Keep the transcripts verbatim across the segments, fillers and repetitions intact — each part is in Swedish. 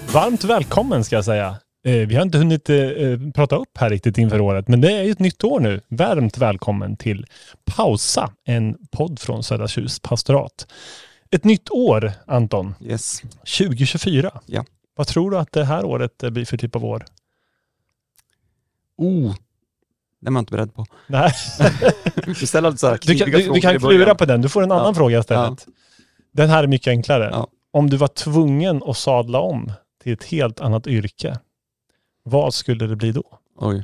Varmt välkommen ska jag säga. Eh, vi har inte hunnit eh, prata upp här riktigt inför året, men det är ju ett nytt år nu. Varmt välkommen till Pausa, en podd från Södra Tjus pastorat. Ett nytt år, Anton. Yes. tjugo tjugofyra. Ja. Vad tror du att det här året blir för typ av år? Oh, det är man inte beredd på. Nej. Du ställer så här Du kan, du, du kan klura på den. Du får en annan ja. fråga istället. Ja. Den här är mycket enklare. Ja. Om du var tvungen att sadla om till ett helt annat yrke, vad skulle det bli då? Oj.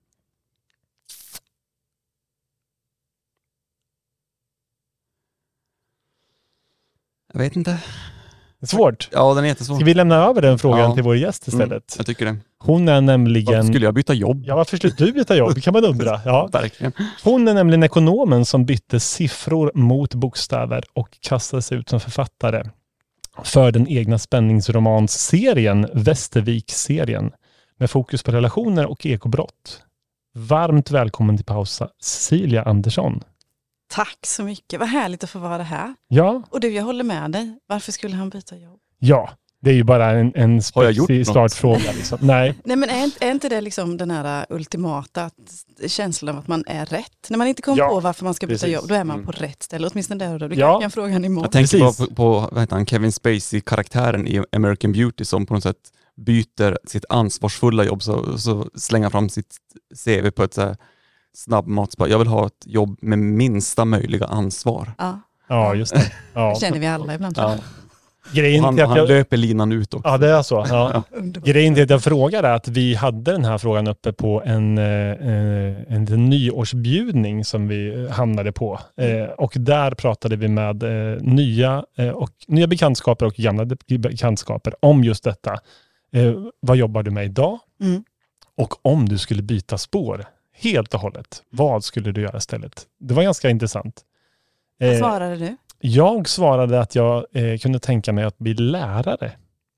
Jag vet inte. Det är svårt. Ja, den är jättesvår. Ska vi lämna över den frågan ja. till vår gäst istället? Mm, jag tycker det. Hon är nämligen... Varför skulle jag byta jobb? Ja, varför skulle du byta jobb? Det kan man undra. Ja. Verkligen. Hon är nämligen ekonomen som bytte siffror mot bokstäver och kastade sig ut som författare för den egna spänningsromansserien Västervik-serien med fokus på relationer och ekobrott. Varmt välkommen till Pausa, Cecilia Andersson. Tack så mycket. Vad härligt att få vara här. Ja. Och du, jag håller med dig. Varför skulle han byta jobb? Ja, det är ju bara en, en spexig startfråga. Liksom. Nej. Nej, men är, är inte det liksom den här ultimata att, känslan av att man är rätt? När man inte kommer ja, på varför man ska byta precis. jobb, då är man mm. på rätt ställe. Åtminstone där och då. Du ja. kan fråga han imorgon. Jag tänker precis. på, på vad heter han, Kevin Spacey-karaktären i American Beauty som på något sätt byter sitt ansvarsfulla jobb så, så slänger fram sitt C V på ett så här snabbmatsbar. Jag vill ha ett jobb med minsta möjliga ansvar. Ja, Ja, just det. Ja. det känner vi alla ibland. Ja. Grejen Han, till att han jag... löper linan ut också. Ja, det är så. Ja. Underbart. Grejen till att jag frågar är att vi hade den här frågan uppe på en, eh, en nyårsbjudning som vi hamnade på. Eh, och där pratade vi med eh, nya, eh, och, nya bekantskaper och gamla bekantskaper om just detta. Eh, vad jobbar du med idag? Mm. Och om du skulle byta spår helt och hållet, vad skulle du göra istället? Det var ganska intressant. Vad Eh, svarade du? jag svarade att jag eh, kunde tänka mig att bli lärare.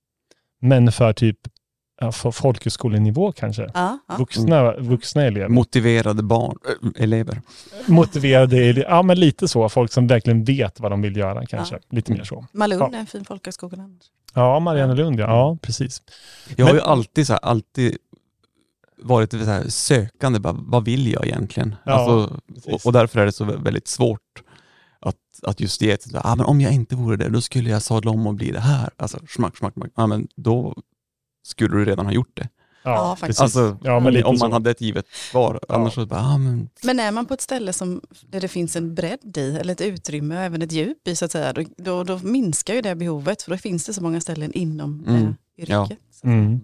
Men för typ ja, för folkhögskolenivå kanske. Ja, ja. Vuxna, vuxna elever. Motiverade barn, äh, elever. Motiverade elever. Ja, men lite så. Folk som verkligen vet vad de vill göra kanske. Ja. Lite mer så. Malung Ja. är en fin folkhögskola. Ja, Mariannelund, ja. Ja, precis. Jag har Men- ju alltid, så här, alltid varit så här, sökande. Bara, vad vill jag egentligen? Ja, alltså, precis. och, och därför är det så väldigt svårt att, att just ge ett, ah, men om jag inte vore det, då skulle jag sadla om och bli det här. Alltså, smack, smack, smack. Ja, men då skulle du redan ha gjort det. Ja, faktiskt. Alltså, Ja, men lite om man så. hade ett givet svar. Ja. Annars så bara, ah, men... Men är man på ett ställe som, där det finns en bredd i, eller ett utrymme och även ett djup i så att säga, då, då, då minskar ju det behovet, för då finns det så många ställen inom Mm. eh, yrket. Ja. Så. Mm.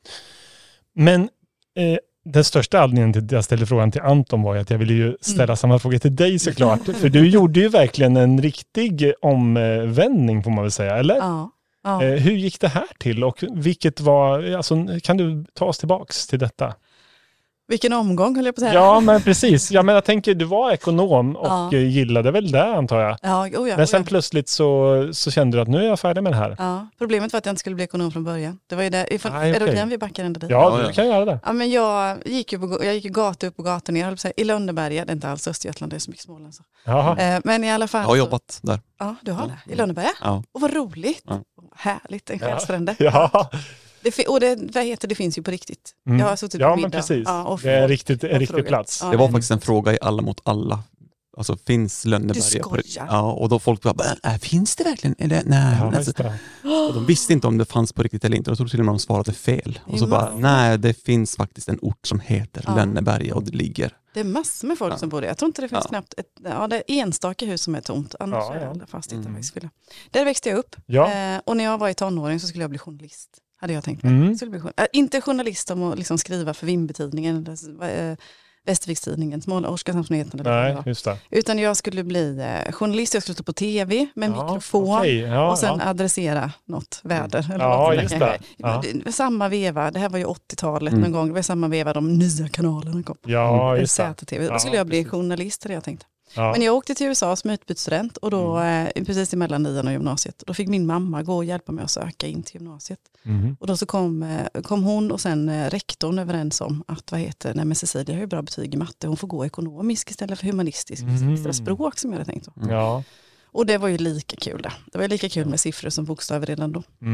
Men eh, den största anledningen till att jag ställde frågan till Anton var ju att jag ville ju ställa Mm. samma fråga till dig såklart. För du gjorde ju verkligen en riktig omvändning får man väl säga, eller? Ja. Ja. Eh, hur gick det här till och vilket var, alltså, kan du ta oss tillbaks till detta? Vilken omgång höll jag på att säga. Ja, men precis. Ja, men jag tänker, du var ekonom och Ja. eh, gillade väl det antar jag. Ja, oh ja, Men oh sen ja. plötsligt så, så kände du att nu är jag färdig med det här. Ja, problemet var att jag inte skulle bli ekonom från början. Det var ju det. Ifall, Nej, är det okej. okej om vi backar ända dit? Ja, Ja, du ja. kan göra det. Ja, men jag gick ju på, jag gick ju gata upp och gata ner, höll på att säga, i Lönneberga. Det är inte alls Östergötland, det är så mycket Småland. Så. Jaha. Eh, men i alla fall. Jag har så- jobbat där. Ja, du har Ja. det. I Lönneberga. Ja. Och vad roligt. Ja. Härligt, en Ja. själsfrände. Ja, Det, fi- och det, vad heter, det finns ju på riktigt. Mm. Jag har suttit ja på men middag. precis. Ja, och det är en folk riktigt, en har riktig frågat. plats. Ja. Det var Mm. faktiskt en fråga i Alla mot alla. Alltså finns Lönneberga på skojar. Ja, och då folk bara, äh, finns det verkligen? Eller, nej. Ja, alltså, just det. och de visste inte om det fanns på riktigt eller inte. Jag tror till och med de svarade fel. Det Och är så bara, massor. nej det finns faktiskt en ort som heter Ja. Lönneberga och det ligger. Det är massor med folk Ja. som bor där. Jag tror inte det finns Ja. knappt ett, ja, det är enstaka hus som är tomt. Annars Ja, är ja. alla fastigheter Mm. faktiskt fyllda. Där växte jag upp. Ja. Eh, och när jag var i tonåring så skulle jag bli journalist. Hade jag tänkt mig. Mm. Jag skulle bli, jour- äh, inte journalist om att liksom skriva för Vimmertidningen eller äh, Västervikstidningen, Småland, Oskarshamnsnyheterna. eller vad det Nej, var. just det. Utan jag skulle bli eh, journalist, jag skulle stå på tv med Ja, mikrofon. okej. Ja, Och sen ja. adressera något väder. Eller Ja, vad det just kan det. vara. Ja. Det var samma veva, det här var ju åttiotalet Mm. någon gång. Det var samma veva de nya kanalerna kom. Ja, Eller just det. Z T V. Då Ja, skulle jag bli precis. journalist, hade jag tänkt. Ja. Men jag åkte till U S A som utbytesstudent och då eh, precis emellan nian och gymnasiet. Då fick min mamma gå och hjälpa mig att söka in till gymnasiet. Mhm. Och då så kom, eh, kom hon och sen eh, rektorn överens om att vad heter, nej men Cecilia har ju bra betyg i matte. Hon får gå ekonomisk istället för humanistisk. Mm. Extra språk som jag hade tänkt. Så. Mm. Ja. Och det var ju lika kul det. Det var lika kul med siffror som bokstäver redan då. Mm.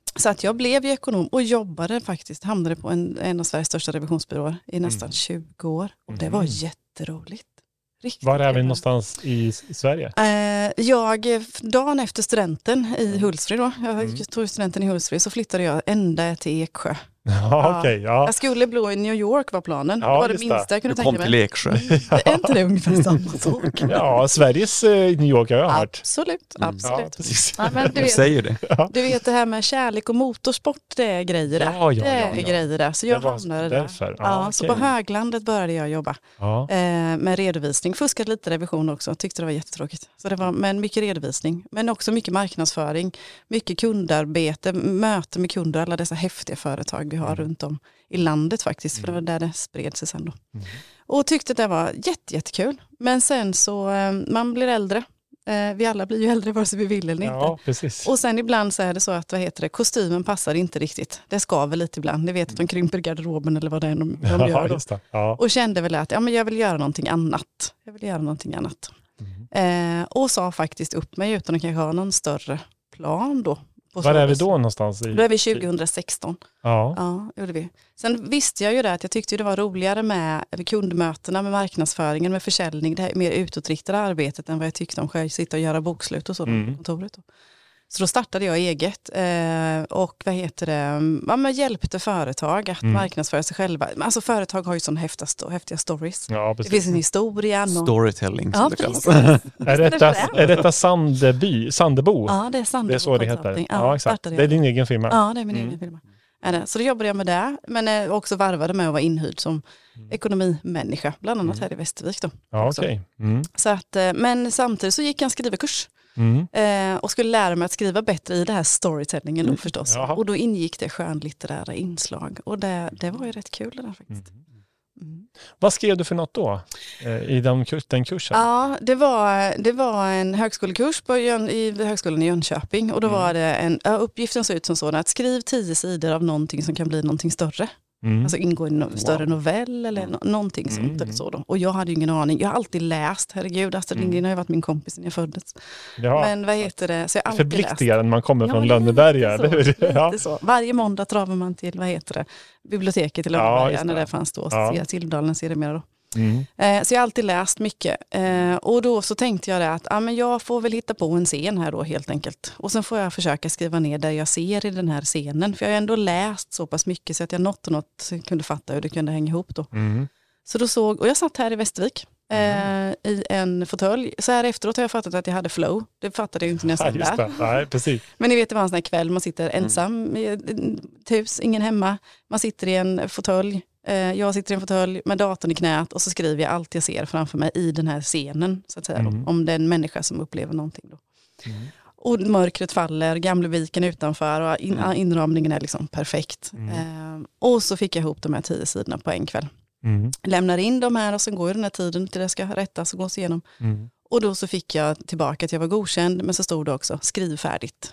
Så att jag blev ju ekonom och jobbade faktiskt, hamnade på en, en av Sveriges största revisionsbyråer i nästan mm. tjugo år. Och det var jätteroligt. Riktigt Var är vi någonstans i, i Sverige? Eh, jag, dagen efter studenten i Hultsfred då, jag mm. tog studenten i Hultsfred, så flyttade jag ända till Eksjö. Ja, okay, ja. Jag skulle bli i New York var planen. Ja, det var det minsta det. jag kunde du tänka mig. Du kom till Eksjö. Mm. Är inte det ungefär samma sak? Ja, Sveriges eh, New York har jag hört. Absolut, absolut. Ja, precis. Ja, men du, vet, säger det. du vet det här med kärlek och motorsport, det är grejer där. Ja, ja, det är ja, ja. grejer där. Så jag hamnade där. Ja, ja, okay. Så på Höglandet började jag jobba ja. eh, med redovisning. Fuskat lite revision också, tyckte det var jättetråkigt. Så det var, men mycket redovisning, men också mycket marknadsföring, mycket kundarbete, möte med kunder, alla dessa häftiga företag vi har mm. runt om i landet faktiskt, för det var där det spred sig sen då. Mm. Och tyckte det var jätte, jättekul. Men sen så, man blir äldre. Vi alla blir ju äldre vare sig vi vill eller ja, inte. Precis. Och sen ibland så är det så att, vad heter det, kostymen passar inte riktigt. Det skaver lite ibland. Ni vet att de krymper garderoben eller vad det är de, de ja, gör då. Just det. Ja. Och kände väl att ja, men jag vill göra någonting annat. Jag vill göra någonting annat. Mm. Eh, och sa faktiskt upp mig utan att kanske ha någon större plan då. Var är vi då någonstans? I... Då är vi tjugohundrasexton. Ja. Ja, gjorde vi. Sen visste jag ju det att jag tyckte det var roligare med kundmötena, med marknadsföringen, med försäljning, det här mer utåtriktade arbetet än vad jag tyckte om själv, sitta och göra bokslut och så mm. på kontoret. Då. Så då startade jag eget eh, och vad heter det, ja, men hjälpte företag att mm. marknadsföra sig själva. Alltså företag har ju sådana häftiga, häftiga stories. Ja, det finns en historia. Och... Storytelling som ja, det kallas. är, detta, är detta Sandeby, Sandebo? Ja, det är Sandebo. Det är så det heter. Ja, ja, exakt. Det är din egen firma. Ja, det är min mm. egen firma. Är det. Så då jobbade jag med det, men också varvade med att vara inhyrd som mm. ekonomimänniska, bland annat här i Västervik då. Ja, okay. mm. Så att, men samtidigt så gick jag en skrivarkurs. Mm. Eh, och skulle lära mig att skriva bättre i det här storytellingen då förstås. Jaha. Och då ingick det skönlitterära inslag. Och det, det var ju rätt kul det där faktiskt. Mm. Vad skrev du för något då eh, i den, den kursen? Ja, det var, det var en högskolekurs på Jön, i högskolan i Jönköping. Och då mm. var det en, ja, uppgiften såg ut som sådan att skriv tio sidor av någonting som kan bli någonting större. Mm. Alltså ingå i en no- större wow. novell eller no- någonting sånt. Mm. Eller så då. Och jag hade ju ingen aning. Jag har alltid läst, herregud, Astrid mm. Lindgren har ju varit min kompis när jag föddes. Ja. Men vad heter det? Så jag har alltid läst. När man kommer ja, från Lönneberga, eller hur? Ja. Så. Varje måndag travar man till, vad heter det? Biblioteket i Lönneberga, ja, när det fanns då. Ja. Silverdalen ser det mer då. Mm. Eh, så jag har alltid läst mycket. Eh, och då så tänkte jag det att ah, men jag får väl hitta på en scen här då helt enkelt. Och sen får jag försöka skriva ner där jag ser i den här scenen. För jag har ändå läst så pass mycket så att jag något och något kunde fatta hur det kunde hänga ihop då. Mm. Så då såg, och jag satt här i Västervik mm. eh, i en fåtölj. Så här efteråt har jag fattat att jag hade flow. Det fattade jag inte när jag satt ja, där. Nej, precis. Men ni vet, det var en sån här kväll, man sitter ensam mm. i ett hus, ingen hemma. Man sitter i en fåtölj. Jag sitter i en fåtölj med datorn i knät och så skriver jag allt jag ser framför mig i den här scenen så att säga, mm. om den människa som upplever någonting. Då. Mm. Och mörkret faller, Gamleviken utanför och in, mm. inramningen är liksom perfekt. Mm. Eh, och så fick jag ihop de här tio sidorna på en kväll. Mm. Lämnar in de här och så går den här tiden till det ska rättas och gås igenom. Mm. Och då så fick jag tillbaka att jag var godkänd, men så stod det också skriv färdigt.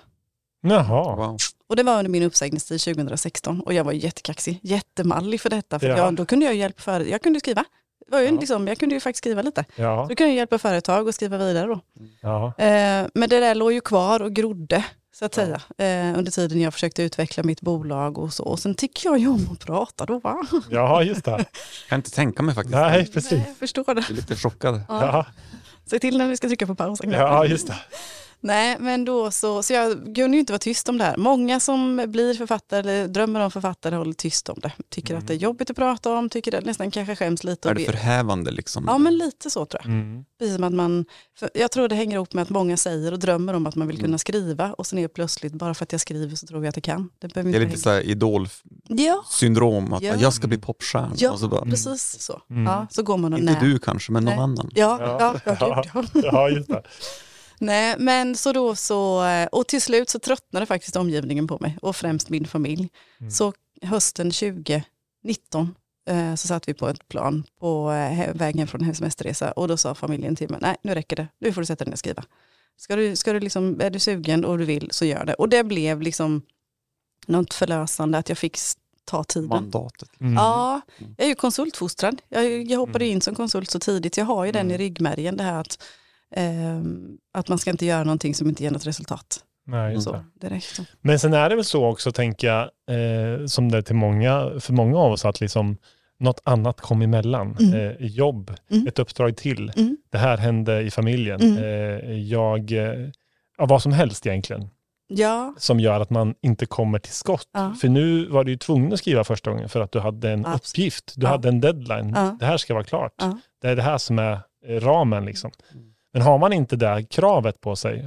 Jaha. Wow. Och det var under min uppsägningstid tjugohundrasexton och jag var jättekaxig, jättemallig för detta. För ja. jag, då kunde jag hjälpa för, jag kunde skriva. Det var ju ja. liksom, jag kunde ju faktiskt skriva lite. Ja. Så då kunde jag hjälpa företag och skriva vidare då. Ja. Eh, men det där låg ju kvar och grodde så att säga. Eh, under tiden jag försökte utveckla mitt bolag och så. Och sen tycker jag ju om att prata då, va? Ja, just det. Jag kan inte tänka mig faktiskt. Nej, precis. Nej, jag förstår det. Jag är lite chockad. Ja. Ja. Se till när vi ska trycka på paus. Ja, just det. Nej, men då så, så jag kunde ju inte vara tyst om det här. Många som blir författare eller drömmer om författare håller tyst om det. Tycker mm. att det är jobbigt att prata om, tycker det nästan kanske skäms lite. Är det förhävande liksom? Ja, men lite så tror jag. Mm. Precis som att man, jag tror det hänger ihop med att många säger och drömmer om att man vill kunna mm. skriva och sen är plötsligt, bara för att jag skriver så tror jag att jag kan. Det, det är lite hänga. Så här idol-syndrom, ja. att ja. jag ska bli popstjärna. Ja, och så bara, precis så. Mm. Ja, så går man och inte nej. du kanske, men någon nej. annan. Ja, ja, ja, ja, ja. ja just det. Nej, men så då så, och till slut så tröttnade faktiskt omgivningen på mig och främst min familj. Mm. Så hösten tjugonitton eh, så satt vi på ett plan på eh, vägen från en semesterresa och då sa familjen till mig, nej nu räcker det, nu får du sätta dig ner och skriva. Ska du, ska du liksom, är du sugen och du vill så gör det. Och det blev liksom något förlösande att jag fick ta tiden. Mandatet. Mm. Ja, jag är ju konsultfostrad. Jag, jag hoppade in som konsult så tidigt. Jag har ju den i ryggmärgen, det här att Um, att man ska inte göra någonting som inte ger något resultat. Nej, just Så, det. direkt. Men sen är det väl så också, tänker jag, eh, som det är till många, för många av oss, att liksom något annat kom emellan. Mm. Eh, jobb, Mm. ett uppdrag till. Mm. Det här hände i familjen. Mm. Eh, jag, eh, ja, vad som helst egentligen. Ja. Som gör att man inte kommer till skott. Ja. För nu var du ju tvungen att skriva första gången för att du hade en Absolut. uppgift. Du Ja. hade en deadline. Ja. Det här ska vara klart. Ja. Det är det här som är eh, ramen liksom. Men har man inte det kravet på sig,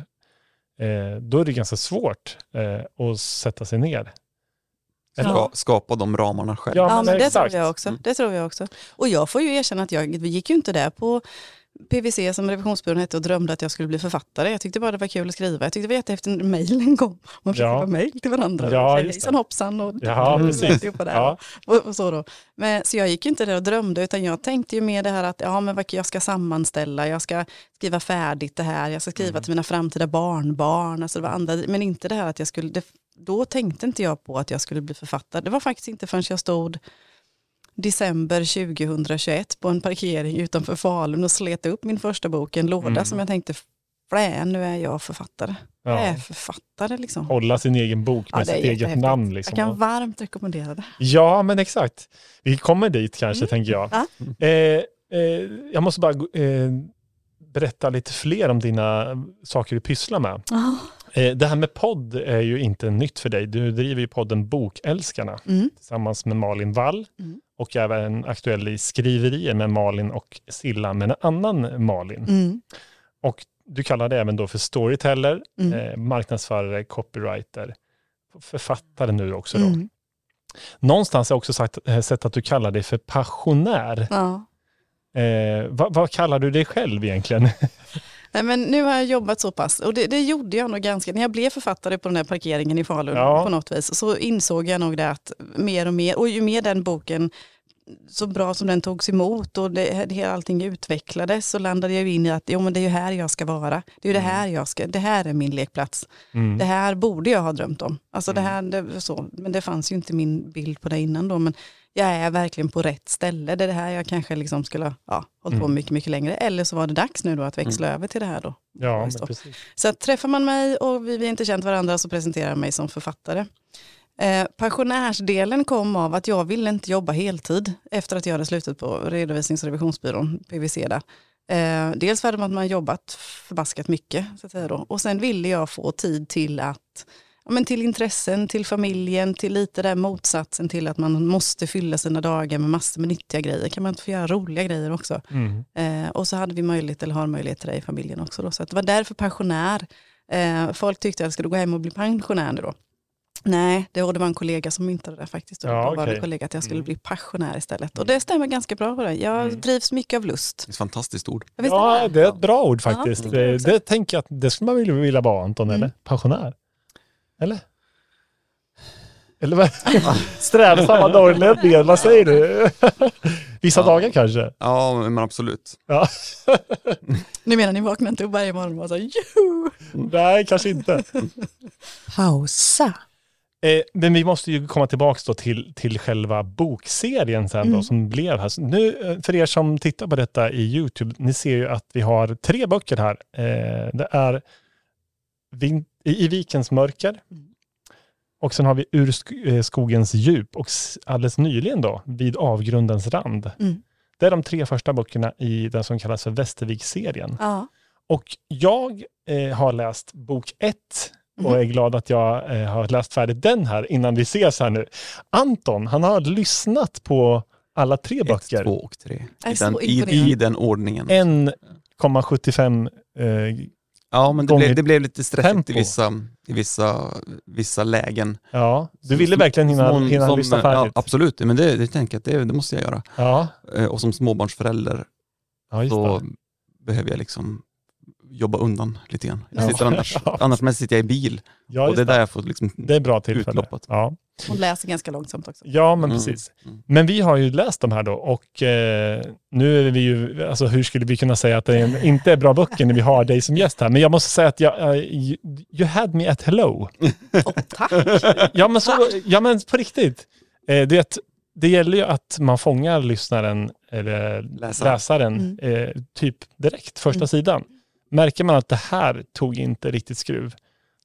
eh, då är det ganska svårt eh, att sätta sig ner. Ja. Ska, skapa de ramarna själv. Ja, Ja, men men det exakt. tror jag också. Mm. Det tror jag också. Och jag får ju erkänna att jag vi gick ju inte där på P V C som revisionsbyrån hette och drömde att jag skulle bli författare. Jag tyckte bara det var kul att skriva. Jag tyckte det var jättehäftigt när mejlen kom. Man fick Ja. skriva mejl till varandra. Ja, Och just hejsan det. hoppsan och Ja, och precis. alltihopa där. Ja. Och, och så då. Men, så jag gick ju inte där och drömde utan jag tänkte ju mer det här att ja, men vad- jag ska sammanställa, jag ska skriva färdigt det här, jag ska skriva Mm. till mina framtida barnbarn. Alltså det var andra, men inte det här att jag skulle, det, då tänkte inte jag på att jag skulle bli författare. Det var faktiskt inte förrän jag stod december tjugohundratjugoett på en parkering utanför Falun och slet upp min första bok, en låda Mm. som jag tänkte, flä, nu är jag författare. Jag är Ja. författare liksom. Hålla sin egen bok Ja, med det är sitt eget jättehäftigt. namn. Liksom. Jag kan varmt rekommendera det. Ja, men exakt. Vi kommer dit kanske, Mm. tänker jag. Ja. Eh, eh, jag måste bara eh, berätta lite fler om dina saker du pysslar med. Eh, det här med podd är ju inte nytt för dig. Du driver ju podden Bokälskarna Mm. tillsammans med Malin Wall Mm. och även aktuell i skriverier med Malin och Silla med en annan Malin. Mm. Och du kallar det även då för storyteller, Mm. eh, marknadsförare, copywriter, författare nu också då. Mm. Någonstans har jag också sagt, eh, sett att du kallar dig för passionär. Ja. Eh, vad, vad kallar du dig själv egentligen? Nej, men nu har jag jobbat så pass och det, det gjorde jag nog ganska, när jag blev författare på den här parkeringen i Falun Ja. på något vis så insåg jag nog det att mer och mer, och ju mer den boken så bra som den togs emot och det, det, allting utvecklades så landade jag in i att jo, men det är ju här jag ska vara. Det är ju det här jag ska, det här är min lekplats. Mm. Det här borde jag ha drömt om. Alltså det här, det, var så, men det fanns ju inte min bild på det innan då, men jag är verkligen på rätt ställe. Det är det här jag kanske liksom skulle ha ja, hållit på Mm. mycket, mycket längre. Eller så var det dags nu då att växla över till det här då. Ja, Just men då. precis. Så att träffar man mig och vi, vi inte känt varandra så presenterar jag mig som författare. Eh, passionärsdelen kom av att jag ville inte jobba heltid efter att jag hade slutat på redovisnings- och revisionsbyrån, P V C där. Eh, dels för att man jobbat förbaskat mycket så att säga då. Och sen ville jag få tid till att ja, men till intressen, till familjen, till lite där motsatsen till att man måste fylla sina dagar med massor med nyttiga grejer. Kan man inte få göra roliga grejer också? Mm. Eh, och så hade vi möjlighet, eller har möjlighet till det i familjen också. Då. Så att det var därför pensionär. Eh, folk tyckte att jag skulle gå hem och bli pensionär nu då. Nej, det var en kollega som myntade det faktiskt. Ja, Ja, var okej. en kollega att jag skulle Mm. bli passionär istället. Och det stämmer ganska bra på det. Jag Mm. drivs mycket av lust. Det är ett fantastiskt ord. Jag visste Ja, det är ett bra ord Ja, faktiskt. det tycker jag det, också. det tänker jag att det skulle man vilja, vilja vara, Anton, Mm. eller? Pensionär? Eller? Eller vad? Strävsamma norrlänningar, vad säger du? Vissa Ja. dagar kanske? Ja, men absolut. Ja. Nu menar ni vaknar inte upp varje morgon och säger juhu! Nej, kanske inte. Pausa. Eh, men vi måste ju komma tillbaka då till, till själva bokserien sen då, Mm. som blev här. Så nu, eh, för er som tittar på detta i YouTube, ni ser ju att vi har tre böcker här. Eh, det är Vin- i, I vikens mörker. Mm. Och sen har vi Ur sk- eh, skogens djup och s- alldeles nyligen då, Vid avgrundens rand. Mm. Det är de tre första böckerna i den som kallas för Västervik-serien. Ja. Och jag eh, har läst bok ett och Mhm. är glad att jag eh, har läst färdigt den här innan vi ses här nu. Anton, han har lyssnat på alla tre böcker. Ett, två och tre. Jag är I så den, i, imponerad. I den ordningen. en komma sjuttiofem eh, Ja, men det gånger blev, det blev lite stressigt tempo. i vissa, i vissa, vissa lägen. ja, du ville verkligen hinna, Som- hinna som- lyssna Ja, färdigt. absolut, men det, det tänker jag att det, det måste jag göra. Ja, Eh, Och som småbarnsförälder ja just så det. behöver jag liksom jobba undan lite grann. Jag Ja. sitter annars, Ja. annars mest sitter jag i bil Ja, och just det är det. där jag får liksom... Det är bra tillfälle. utloppat. Ja. Hon läser ganska långsamt också. ja, men Mm. precis. Mm. Men vi har ju läst de här då och eh, nu är vi ju, alltså hur skulle vi kunna säga att det är en, inte är bra böcker när vi har dig som gäst här, men jag måste säga att jag, eh, you, you had me at hello. Åh, tack! Ja men, så, ja, men på riktigt. Eh, det, det gäller ju att man fångar lyssnaren eller Läsaren. läsaren eh, typ direkt, första Mm. sidan. Märker man att det här tog inte riktigt skruv,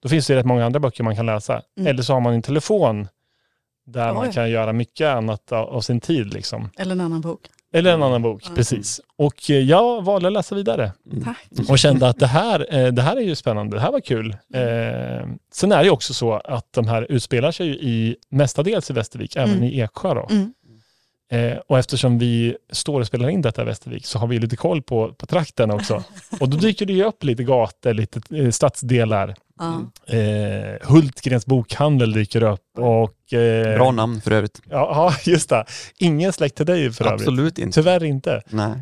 då finns det rätt många andra böcker man kan läsa. Mm. Eller så har man en telefon där Oj. man kan göra mycket annat av, av sin tid. Liksom. Eller en annan bok. Eller en annan bok, mm. precis. Och jag valde att läsa vidare. Tack. Och kände att det här, det här är ju spännande, det här var kul. Eh, sen är det också så att de här utspelar sig i mestadels i Västervik, även mm. i Eksjö då. Mm. Eh, och eftersom vi står och spelar in detta i Västervik så har vi lite koll på, på trakten också. Och då dyker det ju upp lite gator, lite eh, stadsdelar. Mm. Eh, Hultgrens bokhandel dyker upp. Och, eh, Bra namn för övrigt. Ja, just det. Ingen släkt till dig för Absolut övrigt. inte. Tyvärr inte. Nej.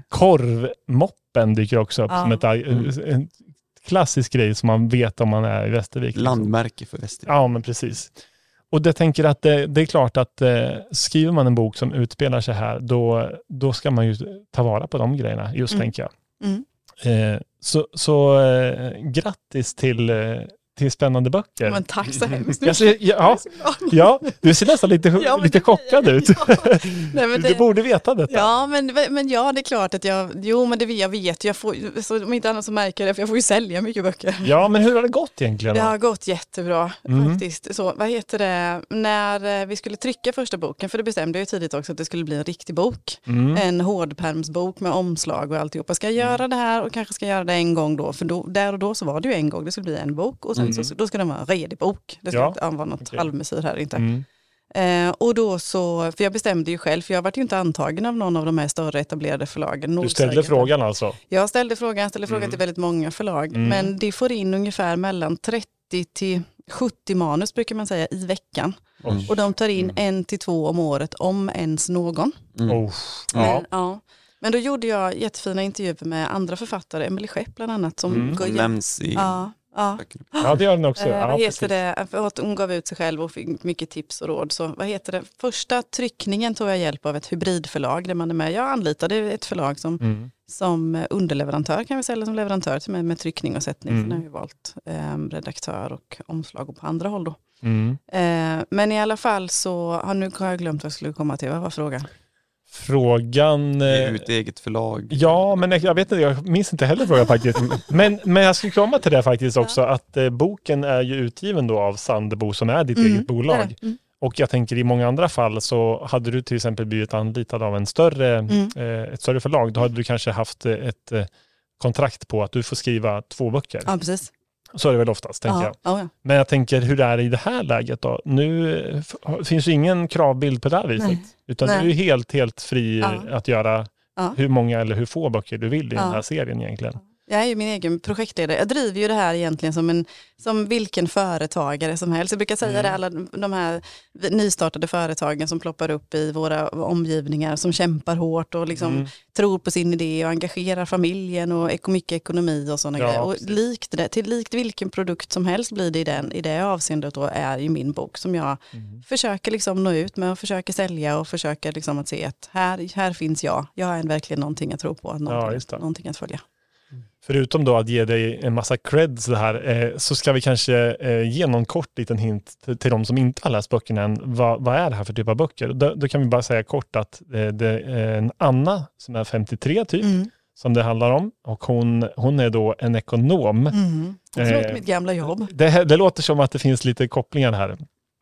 Korvmoppen dyker också upp ja. som ett, mm. en klassisk grej som man vet om man är i Västervik. Landmärke för Västervik. Ja, men precis. Och jag tänker att det, det är klart att eh, skriver man en bok som utspelar sig här, då, då ska man ju ta vara på de grejerna, just mm. tänker jag. Mm. Eh, så så eh, grattis till, eh, till spännande böcker. Men tack så hemskt. Jag ser, ja, ja, du ser nästan lite, ja, lite det, chockad ut. Ja. Nej, men det, du borde veta detta. Ja, men, men ja, det är klart att jag, jo men det jag vet, jag får, så om inte annat så märker jag det, för jag får ju sälja mycket böcker. Ja, men hur har det gått egentligen? Det har gått jättebra mm. faktiskt. Så, vad heter det, när vi skulle trycka första boken, för det bestämde jag ju tidigt också att det skulle bli en riktig bok. Mm. En hårdpärmsbok med omslag och alltihopa. Ska jag göra det här och kanske ska jag göra det en gång då, för då, där och då så var det ju en gång, det skulle bli en bok och sen mm. så, då ska det vara en redig bok. Det ska ja. inte vara något okay. halvmesyr här inte. Mm. Eh, och då så, för jag bestämde ju själv, för jag var ju inte antagen av någon av de här större etablerade förlagen. Du ställde frågan alltså? Jag ställde frågan, jag ställde frågan mm. till väldigt många förlag. Mm. Men de får in ungefär mellan trettio till sjuttio manus brukar man säga i veckan. Mm. Och de tar in mm. en till två om året, om ens någon. Mm. Oh. Men, ja. Ja. Men då gjorde jag jättefina intervjuer med andra författare, Emelie Skepp bland annat. Som mm. går nämns i... Ja. Ja. ja, det gör den också. Eh, ja, vad heter det? Hon gav ut sig själv och fick mycket tips och råd. Så vad heter det? Första tryckningen tog jag hjälp av ett hybridförlag där man är med. Jag anlitade ett förlag som, mm. som underleverantör kan vi säga, eller som leverantör till mig med tryckning och sättning. Mm. Sen har jag valt eh, redaktör och omslag och på andra håll då. Mm. Eh, men i alla fall så har nu har jag glömt vad jag skulle komma till. Vad var frågan? Frågan... Det är ett eget förlag. Ja, men jag vet inte, jag minns inte heller frågan faktiskt. Men, men jag skulle komma till det faktiskt också, ja. att eh, boken är ju utgiven då av Sandebo som är ditt mm. eget bolag. Mm. Och jag tänker i många andra fall så hade du till exempel blivit anlitad av en större, mm. eh, ett större förlag. Då hade du kanske haft ett eh, kontrakt på att du får skriva två böcker. Ja, precis. Så är det väl oftast, tänker ja, jag. Ja, ja. Men jag tänker, hur är det i det här läget då? Nu f- finns ju ingen kravbild på det här viset. Nej. Utan Nej. du är helt, helt fri ja. att göra ja. hur många eller hur få böcker du vill i ja. den här serien egentligen. Jag är ju min egen projektledare. Jag driver ju det här egentligen som, en, som vilken företagare som helst. Jag brukar säga mm. det, alla de här nystartade företagen som ploppar upp i våra omgivningar, som kämpar hårt och liksom mm. tror på sin idé och engagerar familjen och mycket ekonomi och sådana ja, grejer. Och likt det, till likt vilken produkt som helst blir det i, den, i det avseendet då är ju min bok som jag mm. försöker liksom nå ut med och försöker sälja och försöker liksom att se att här, här finns jag. Jag har verkligen någonting att tro på, någonting, ja, någonting att följa. Förutom då att ge dig en massa creds det här, eh, så ska vi kanske eh, ge någon kort liten hint till, till de som inte har läst böckerna än. Vad, vad är det här för typ av böcker? Då, då kan vi bara säga kort att eh, det är en Anna som är femtiotre typ, mm. som det handlar om. Och hon, hon är då en ekonom. Mm. Jag tror eh, mitt gamla jobb. Det, det låter som att det finns lite kopplingar här.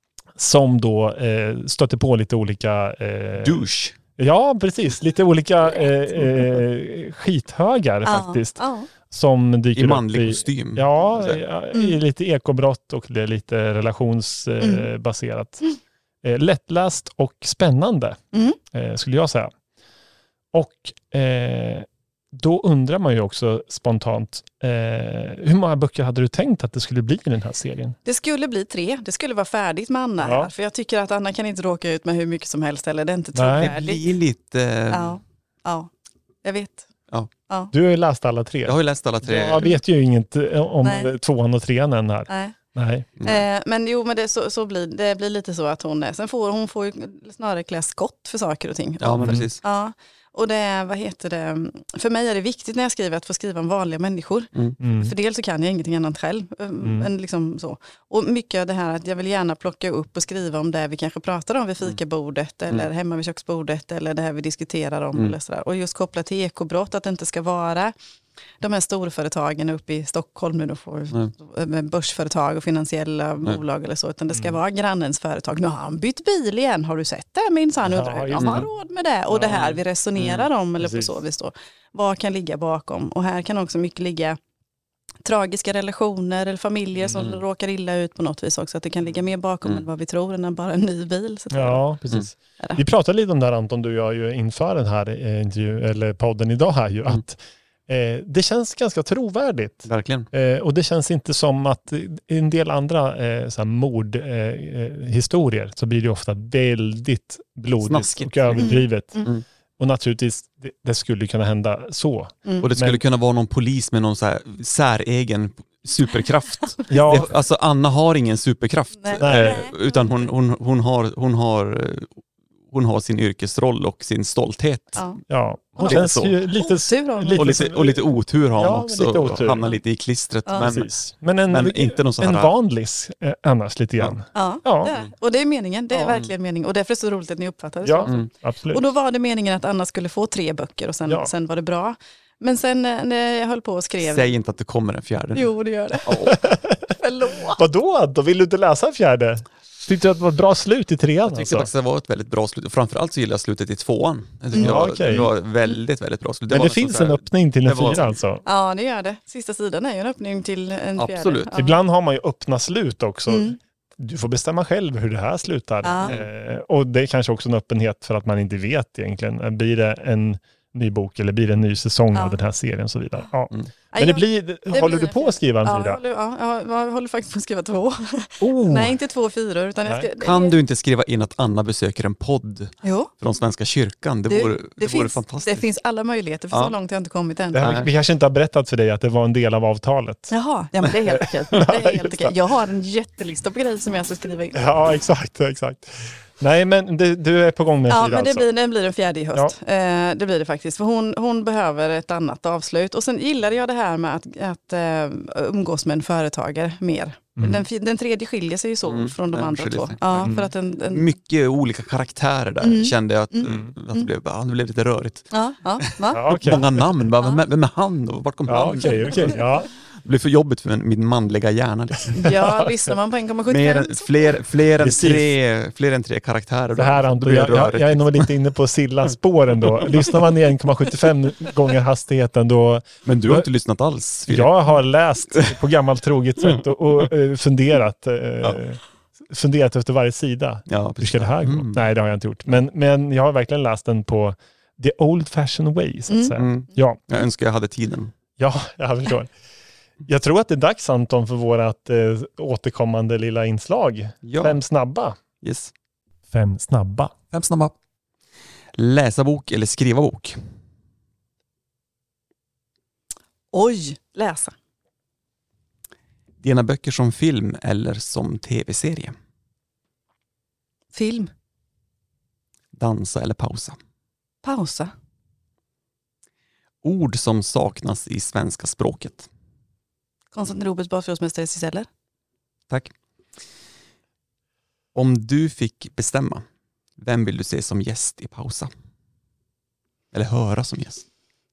Som då eh, stöter på lite olika... Eh, douche. Ja, precis. Lite olika eh, eh, skithögar ja, faktiskt. Ja. Som dyker I manlig upp i, kostym. Ja, mm. i lite ekobrott och det är lite relationsbaserat. Mm. Eh, lättläst och spännande mm. eh, skulle jag säga. Och eh, då undrar man ju också spontant, eh, hur många böcker hade du tänkt att det skulle bli i den här serien? Det skulle bli tre. Det skulle vara färdigt med Anna ja. här. För jag tycker att Anna kan inte råka ut med hur mycket som helst. Eller det är inte trovärdigt. Det blir lite... Ja, ja. Jag vet. Ja. Ja. Du har ju läst alla tre. Jag har ju läst alla tre. Jag vet ju inget om Nej. tvåan och trean än här. Nej. Nej. Mm. Eh, men jo, men det, så, så blir, det blir lite så att hon är. Sen får hon får ju snarare klä skott för saker och ting. Ja, men precis. Ja. Och det är, vad heter det, för mig är det viktigt när jag skriver att få skriva om vanliga människor. Mm. Mm. För dels så kan jag ingenting annat själv. Mm. Än liksom så. Och mycket av det här att jag vill gärna plocka upp och skriva om det vi kanske pratar om vid fikabordet mm. eller hemma vid köksbordet eller det här vi diskuterar om. Mm. Eller sådär. Och just kopplat till ekobrott, att det inte ska vara de här storföretagen uppe i Stockholm nu då får med börsföretag och finansiella Nej. bolag eller så, utan det ska mm. vara grannens företag. Nu har han bytt bil igen, har du sett det minsann? Ja, jag har råd med det. Och ja. det här vi resonerar mm. om, eller Precis. på så vis då. Vad kan ligga bakom? Och här kan också mycket ligga tragiska relationer eller familjer som mm. råkar illa ut på något vis också. Att det kan ligga mer bakom mm. än vad vi tror än bara en ny bil. Så ja, precis. Mm. Vi pratade lite om det här, Anton, du och jag ju inför den här eh, intervju, eller podden idag här ju, mm. att eh, det känns ganska trovärdigt. Verkligen. Eh, och det känns inte som att i en del andra eh, så här mordhistorier eh, så blir det ofta väldigt blodigt Snaskigt. och överdrivet. Mm. Mm. Och naturligtvis, det, det skulle kunna hända så. Mm. Och det skulle Men, kunna vara någon polis med någon så här säregen superkraft. ja. det, alltså Anna har ingen superkraft. Eh, utan hon, hon, hon, har, hon, har, hon har sin yrkesroll och sin stolthet. Ja, ja. Hon och känns ju lite, lite, och, lite, och lite otur har hon ja, också. Lite otur. Hamnar lite i klistret. Ja. Men, men, en, men inte någon så här... En vanlis eh, annars lite grann. Ja, ja. Det är. Och det är meningen. Det är ja. verkligen meningen. Och därför är det så roligt att ni uppfattar det så. Ja, mm. absolut. Och då var det meningen att Anna skulle få tre böcker och sen, ja. sen var det bra. Men sen när jag höll på och skrev... Säg inte att det kommer en fjärde. Jo, det gör det. Oh. Förlåt. Vadå? Då vill du inte läsa en fjärde? Tyckte du att det var ett bra slut i trean? Jag tyckte alltså? faktiskt att det var ett väldigt bra slut. Framförallt så gillar jag slutet i tvåan. Jag tycker ja, det, okay. det var väldigt, väldigt bra slut. Det Men det finns en här, öppning till en fyra var... alltså? Ja, det gör det. Sista sidan är ju en öppning till en fjärde. Absolut. Ja. Ibland har man ju öppna slut också. Mm. Du får bestämma själv hur det här slutar. Ja. Eh, och det är kanske också en öppenhet för att man inte vet egentligen. Blir det en ny bok eller blir det en ny säsong ja. av den här serien och så vidare. Ja. Mm. Men det blir, det håller blir du på att skriva en ja, fyra? Jag håller, ja, jag håller faktiskt på att skriva två. Oh. Nej, inte två fyror. Utan jag ska, kan det, du inte skriva in att Anna besöker en podd jo. från Svenska kyrkan? Det, det, vore, det, det finns, vore fantastiskt. Det finns alla möjligheter, för ja. så långt har jag inte kommit än. Det här, vi kanske inte har berättat för dig att det var en del av avtalet. Jaha, ja, men det är helt okej. Det är helt okej. Jag har en jättelista på grejer som jag ska skriva in. Ja, exakt, exakt. Nej, men det, du är på gång med ja, fyra men det alltså. blir, det blir en fjärde i höst. Ja. Eh, det blir det faktiskt. För hon, hon behöver ett annat avslut. Och sen gillade jag det här med att, att uh, umgås med en företagare mer. Mm. Den, den tredje skiljer sig ju så mm. från de den andra två. Ja, mm. för att en, en... Mycket olika karaktärer där mm. kände jag att, mm. att det, blev, det blev lite rörigt. Ja, ja, va? ja, okay. Många namn, bara, vem, vem är han och vart kom ja, han? Okay, okay, ja. Det blir för jobbigt för min manliga hjärna. Liksom. Ja, lyssnar man på en komma sjuttiofem. Fler, fler, än tre, fler än tre karaktärer. Det här, Anton, jag, jag, jag är nog lite inne på Sillas spåren då. Lyssnar man i en komma sjuttiofem gånger hastigheten då... Men du har inte lyssnat alls. Filip. Jag har läst på gammalt troget sätt och, och uh, funderat. Uh, ja. Funderat efter varje sida. Ja, hur ska det här gå? Mm. Nej, det har jag inte gjort. Men, men jag har verkligen läst den på the old fashioned way, så att säga. Mm. Ja. Jag önskar jag hade tiden. Ja, jag förstår. Jag tror att det är dags, Anton, för vårat eh, återkommande lilla inslag. Ja. Fem snabba. Yes. Fem snabba. Fem snabba. Läsa bok eller skriva bok? Oj, läsa. Dina böcker som film eller som tv-serie? Film. Dansa eller pausa? Pausa. Ord som saknas i svenska språket? Konstantin Robers basfjordsmästare Ciseller. Tack. Om du fick bestämma, vem vill du se som gäst i pausa? Eller höra som gäst?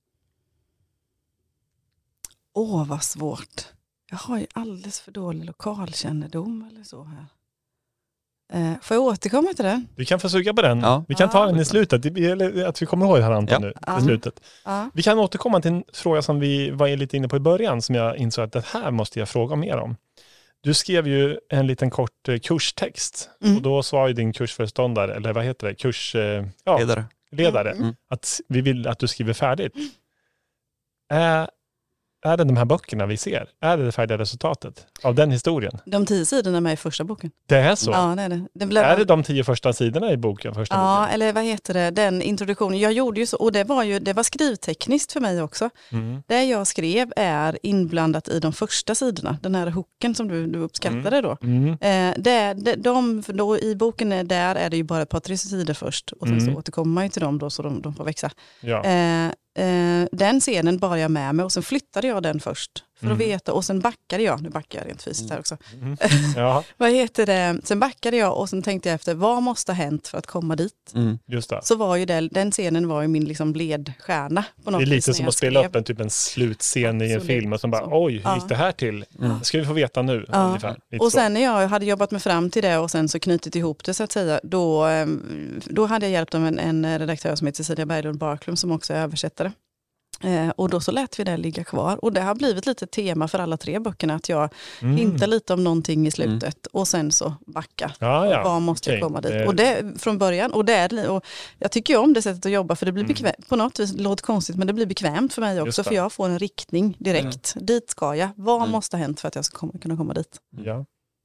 Åh, vad svårt. Jag har ju alldeles för dålig lokalkännedom eller så här. Eh, får jag återkomma till den? Vi kan få suga på den. Ja. Vi kan ta den i slutet. Eller att vi kommer ihåg det här, Anton, ja. nu ja. i slutet. Ja. Vi kan återkomma till en fråga som vi var lite inne på i början, som jag insåg att det här måste jag fråga mer om. Du skrev ju en liten kort kurstext mm. och då sa ju din kursföreståndare, eller vad heter det? Kurs, ja, ledare. ledare mm. att vi vill att du skriver färdigt. Mm. Äh, Är det de här böckerna vi ser? Är det det färdiga resultatet av den historien? De tio sidorna med i första boken. Det är så? Ja, det är det. det blev... Är det de tio första sidorna i boken? Första ja, boken? Eller vad heter det? Den introduktionen. Jag gjorde ju så, och det var ju det var skrivtekniskt för mig också. Mm. Det jag skrev är inblandat i de första sidorna. Den här hooken som du, du uppskattade mm. då. Mm. Eh, det, det, de, då. I boken är, där är det ju bara ett par tre sidor först. Och sen mm. så återkommer man ju till dem då, så de, de får växa. Ja. Eh, den scenen bar jag med mig och sen flyttade jag den först För Mm. att veta, och sen backade jag, nu backar jag rent fysiskt här också. Mm. Ja, Vad heter det? Sen backade jag och sen tänkte jag efter, vad måste ha hänt för att komma dit? Mm. just det. Så var ju det, den scenen var ju min liksom ledstjärna på något Det är vis lite när som jag att spela skrev. upp en, typ en slutscen i en Absolut. film och som bara, Så. oj, hur Ja. gick det här till? Mm. Ska vi få veta nu? Ja. Ungefär. Lite Och så. sen när jag hade jobbat mig fram till det och sen så knutit ihop det så att säga, då, ehm, då hade jag hjälpt av en, en redaktör som heter Cecilia Berglund Barklund som också är översättare. Eh, och då så lät vi det ligga kvar. Och det har blivit lite tema för alla tre böckerna att jag Mm. hintar lite om någonting i slutet och sen så backa. Ja, ja. Vad måste jag Okej. komma dit? Det- Och det från början. Och, det är, och jag tycker ju om det sättet att jobba för det blir Mm. bekvämt. På något vis låter konstigt men det blir bekvämt för mig Just också det. för jag får en riktning direkt. Dit ska jag. Vad Mm. måste ha hänt för att jag ska komma, kunna komma dit? Ja.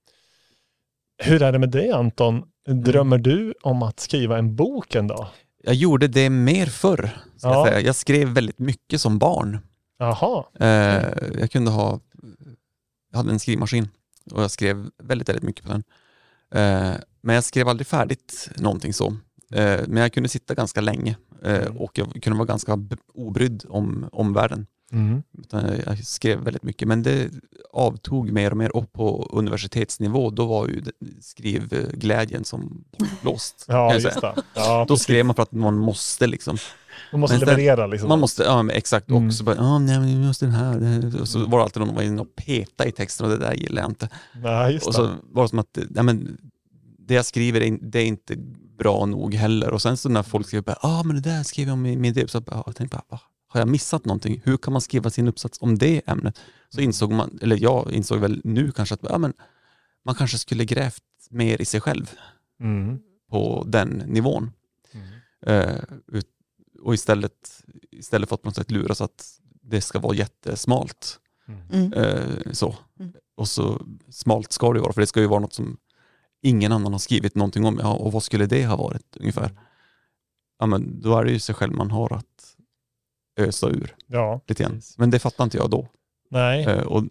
Hur är det med dig, Anton? Drömmer du om att skriva en bok en dag? Jag gjorde det mer förr. Ska Ja. jag, säga. Jag skrev väldigt mycket som barn. Jaha. Eh, jag kunde ha, jag hade en skrivmaskin och jag skrev väldigt, väldigt mycket på den. Eh, men jag skrev aldrig färdigt någonting så. Eh, men jag kunde sitta ganska länge eh, Mm. och jag kunde vara ganska b- obrydd om, om världen. Mm. Utan jag skrev väldigt mycket, men det avtog mer och mer upp på universitetsnivå. Då var ju det- skrivglädjen som bortblåst. kan Ja, jag just säga. det. Ja, Då skrev man för att man måste liksom. man måste Men sen- leverera liksom. Man måste, ja men exakt, Mm. och så bara, ja nej men just den här, det här. Och så var det alltid någon som var inne och peta i texten och det där gillar jag inte. Ja, just Och det. så var det som att, ja men det jag skriver är, in- det är inte bra nog heller. Och sen så när folk skriver, ja ah, men det där skrev jag om i min uppsats, så jag tänkte bara, va? Har jag missat någonting? Hur kan man skriva sin uppsats om det ämnet? Så insåg man, eller jag insåg väl nu kanske att ja, men man kanske skulle grävt mer i sig själv Mm. på den nivån. Mm. Eh, ut, och istället, istället för att på något sätt luras att det ska vara jättesmalt. Mm. Eh, så. Mm. Och så smalt ska det vara, för det ska ju vara något som ingen annan har skrivit någonting om. Ja, och vad skulle det ha varit ungefär? Ja, men då är det ju sig själv man har att ösa ur Ja, lite grann. precis. Men det fattar inte jag då. nej. Eh, och,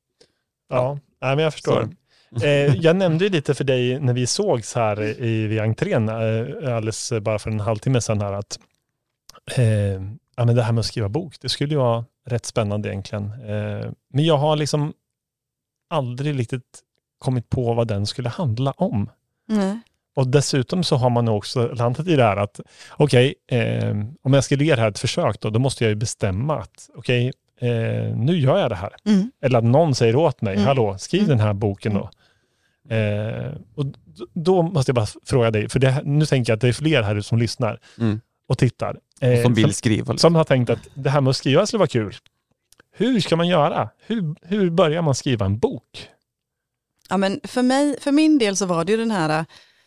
Ja, nej, men jag förstår. Eh, jag nämnde ju lite för dig när vi sågs här i, vid entrén eh, alldeles bara för en halvtimme sedan här att eh, ja, men det här med att skriva bok, det skulle ju vara rätt spännande egentligen. Eh, men jag har liksom aldrig riktigt kommit på vad den skulle handla om. Nej. Och dessutom så har man också landat i det här att okej, eh, om jag skulle ge det här ett försök då, då måste jag ju bestämma att okej, eh, nu gör jag det här. Mm. Eller att någon säger åt mig, Mm. hallå, skriv Mm. den här boken då. Eh, och d- då måste jag bara fråga dig, för det, nu tänker jag att det är fler här som lyssnar mm, och tittar. och Eh, som vill som, skriva. som har tänkt att det här med att skriva skulle vara kul. Hur ska man göra? Hur, hur börjar man skriva en bok? Ja, men för, mig, för min del så var det ju den här,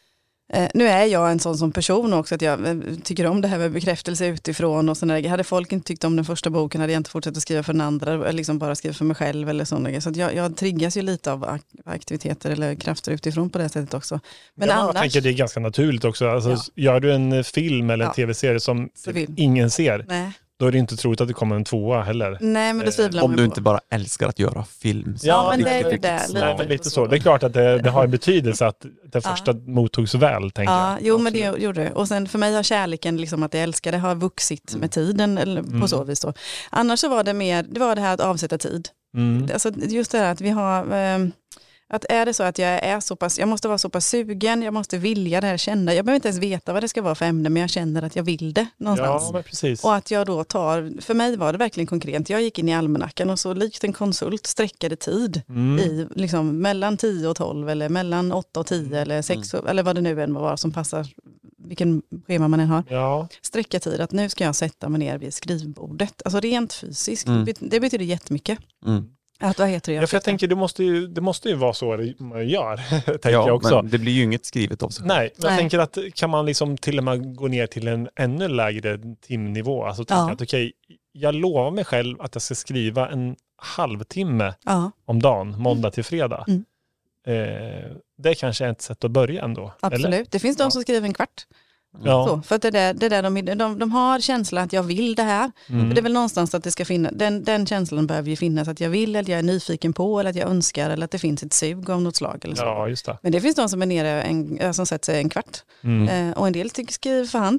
eh, nu är jag en sån som person också att jag eh, tycker om det här med bekräftelse utifrån och sådär. Hade folk inte tyckt om den första boken hade jag inte fortsatt att skriva för den andra, eller liksom bara skriva för mig själv eller sådana. Så att jag, jag triggas ju lite av ak- aktiviteter eller krafter utifrån på det sättet också. Men jag annars, tänker det är ganska naturligt också. Alltså, Ja. Gör du en film eller en Ja. tv-serie som Så vill. ingen ser, nej, då är det inte troligt att det kommer en tvåa heller. nej men det Eh, tvivlar Om man du på. inte bara älskar att göra film. Så Ja, men det är riktigt, ju riktigt det, snabbt. lite. Nej, men lite så. Det är klart att det, det har en betydelse att det Ja. första mottogs väl, tänker Ja, jag. jo men det Absolut. gjorde det. Och sen för mig har kärleken, liksom att jag älskar det, har vuxit Mm. med tiden eller på Mm. så vis då. Annars så var det mer, det var det här att avsätta tid. Mm. Alltså just det här att vi har, eh, att är det så att jag är så pass, jag måste vara så pass sugen, jag måste vilja det här, känna, jag behöver inte ens veta vad det ska vara för ämne, men jag känner att jag vill det någonstans. Ja, men precis. Och att jag då tar, för mig var det verkligen konkret, jag gick in i almanackan och så likt en konsult sträckade tid Mm. i liksom mellan tio och tolv eller mellan åtta och tio eller sex eller vad det nu än var som passar, vilken schema man än har. Ja, Sträcka tid att nu ska jag sätta mig ner vid skrivbordet. Alltså rent fysiskt, Mm. det bet- det betyder jättemycket. Mm. Att vad heter det? ja, för jag tänker det måste ju, det måste ju vara så det man gör, tänker Ja, jag också. men det blir ju inget skrivet av sig. Nej, men jag Nej. tänker att kan man liksom till och med gå ner till en ännu lägre timnivå. Alltså tänka Ja. att okej, jag lovar mig själv att jag ska skriva en halvtimme Ja, om dagen, måndag till fredag. Mm. Eh, det är kanske ett sätt att börja ändå. absolut. Eller? Det finns de Ja. som skriver en kvart. Ja. Så, för att det där, det där de, de, de har känslan att jag vill det här. Mm. För det är väl någonstans att det ska finnas, den, den känslan behöver ju finnas att jag vill, eller jag är nyfiken på, eller att jag önskar, eller att det finns ett sug av något slag. Eller så. Ja, just det. Men det finns de som är nere, en, som sätter sig en kvart. Mm. Eh, och en del tycker skriver för hand.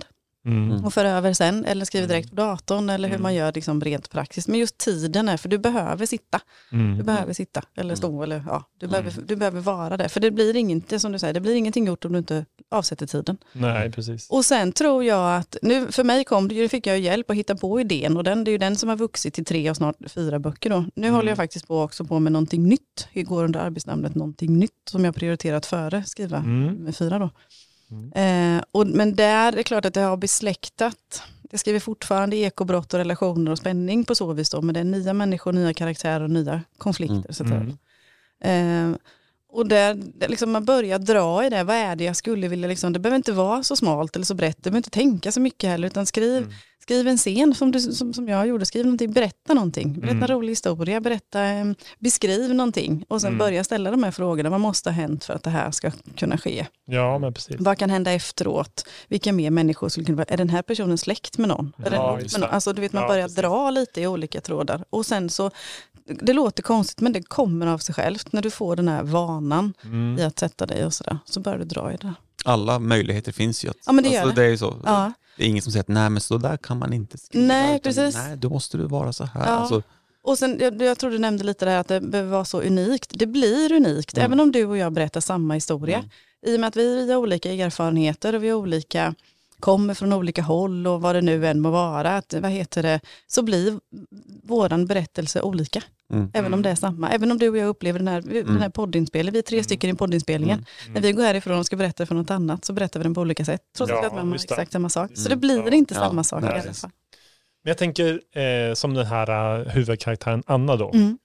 Mm. och för över sen eller skriver direkt på datorn eller hur Mm. man gör liksom rent praktiskt. Men just tiden är, för du behöver sitta. Mm. Du behöver sitta eller stå eller ja, du, Mm. behöver, du behöver vara där. För det blir inget, som du säger, det blir ingenting gjort om du inte avsätter tiden. Nej, precis. Och sen tror jag att, nu för mig kom det, fick jag hjälp att hitta på idén och den, det är ju den som har vuxit till tre och snart fyra böcker då. Nu Mm. håller jag faktiskt på också på med någonting nytt. Det går under arbetsnamnet någonting nytt som jag prioriterat före skriva Mm. med fyra då. Mm. Eh, och, men där är det klart att det har besläktat. Jag skriver fortfarande ekobrott och relationer och spänning på så vis då, men det är nya människor, nya karaktärer och nya konflikter. Mm. Så att säga. Mm. Eh, och där, där liksom man börjar dra i det, vad är det jag skulle vilja, liksom, det behöver inte vara så smalt eller så brett, du behöver inte tänka så mycket heller, utan skriv, Mm. skriv en scen som, du, som, som jag gjorde, skriv någonting, berätta någonting, berätta Mm. en rolig historia, berätta, eh, beskriv någonting och sen Mm. börja ställa de här frågorna, vad måste ha hänt för att det här ska kunna ske? Ja, men precis. Vad kan hända efteråt? Vilka mer människor skulle kunna vara? Är den här personen släkt med någon? Är Ja, den, just med någon? det. Alltså du vet, man Ja, börjar precis. dra lite i olika trådar. Och sen så, det låter konstigt men det kommer av sig självt. När du får den här vanan Mm. i att sätta dig och sådär, så börjar du dra i det. Alla möjligheter finns ju. Att, Ja, men det gör alltså, det. det är ju så. Ja. Det är ingen som säger att nej men så där kan man inte skriva. Nej, utan, precis. Nej, då måste du vara så här. Ja. Alltså, Och sen, jag, jag tror du nämnde lite där att det behöver vara så unikt. Det blir unikt, Mm. även om du och jag berättar samma historia. Mm. I och med att vi har olika erfarenheter och vi har olika, kommer från olika håll och vad det nu än må vara, att, vad heter det, så blir våran berättelse olika. Mm. Även om det är samma. Även om du och jag upplever den här, den här poddinspelningen, vi är tre stycken i poddinspelningen. Mm. När vi går härifrån och ska berätta för något annat så berättar vi den på olika sätt. Trots Ja, att vi har just det. exakt samma sak. Så Mm. det blir Ja. inte Ja, samma sak i nej, alla precis. fall. Men jag tänker eh, som den här uh, huvudkaraktären Anna då. Mm.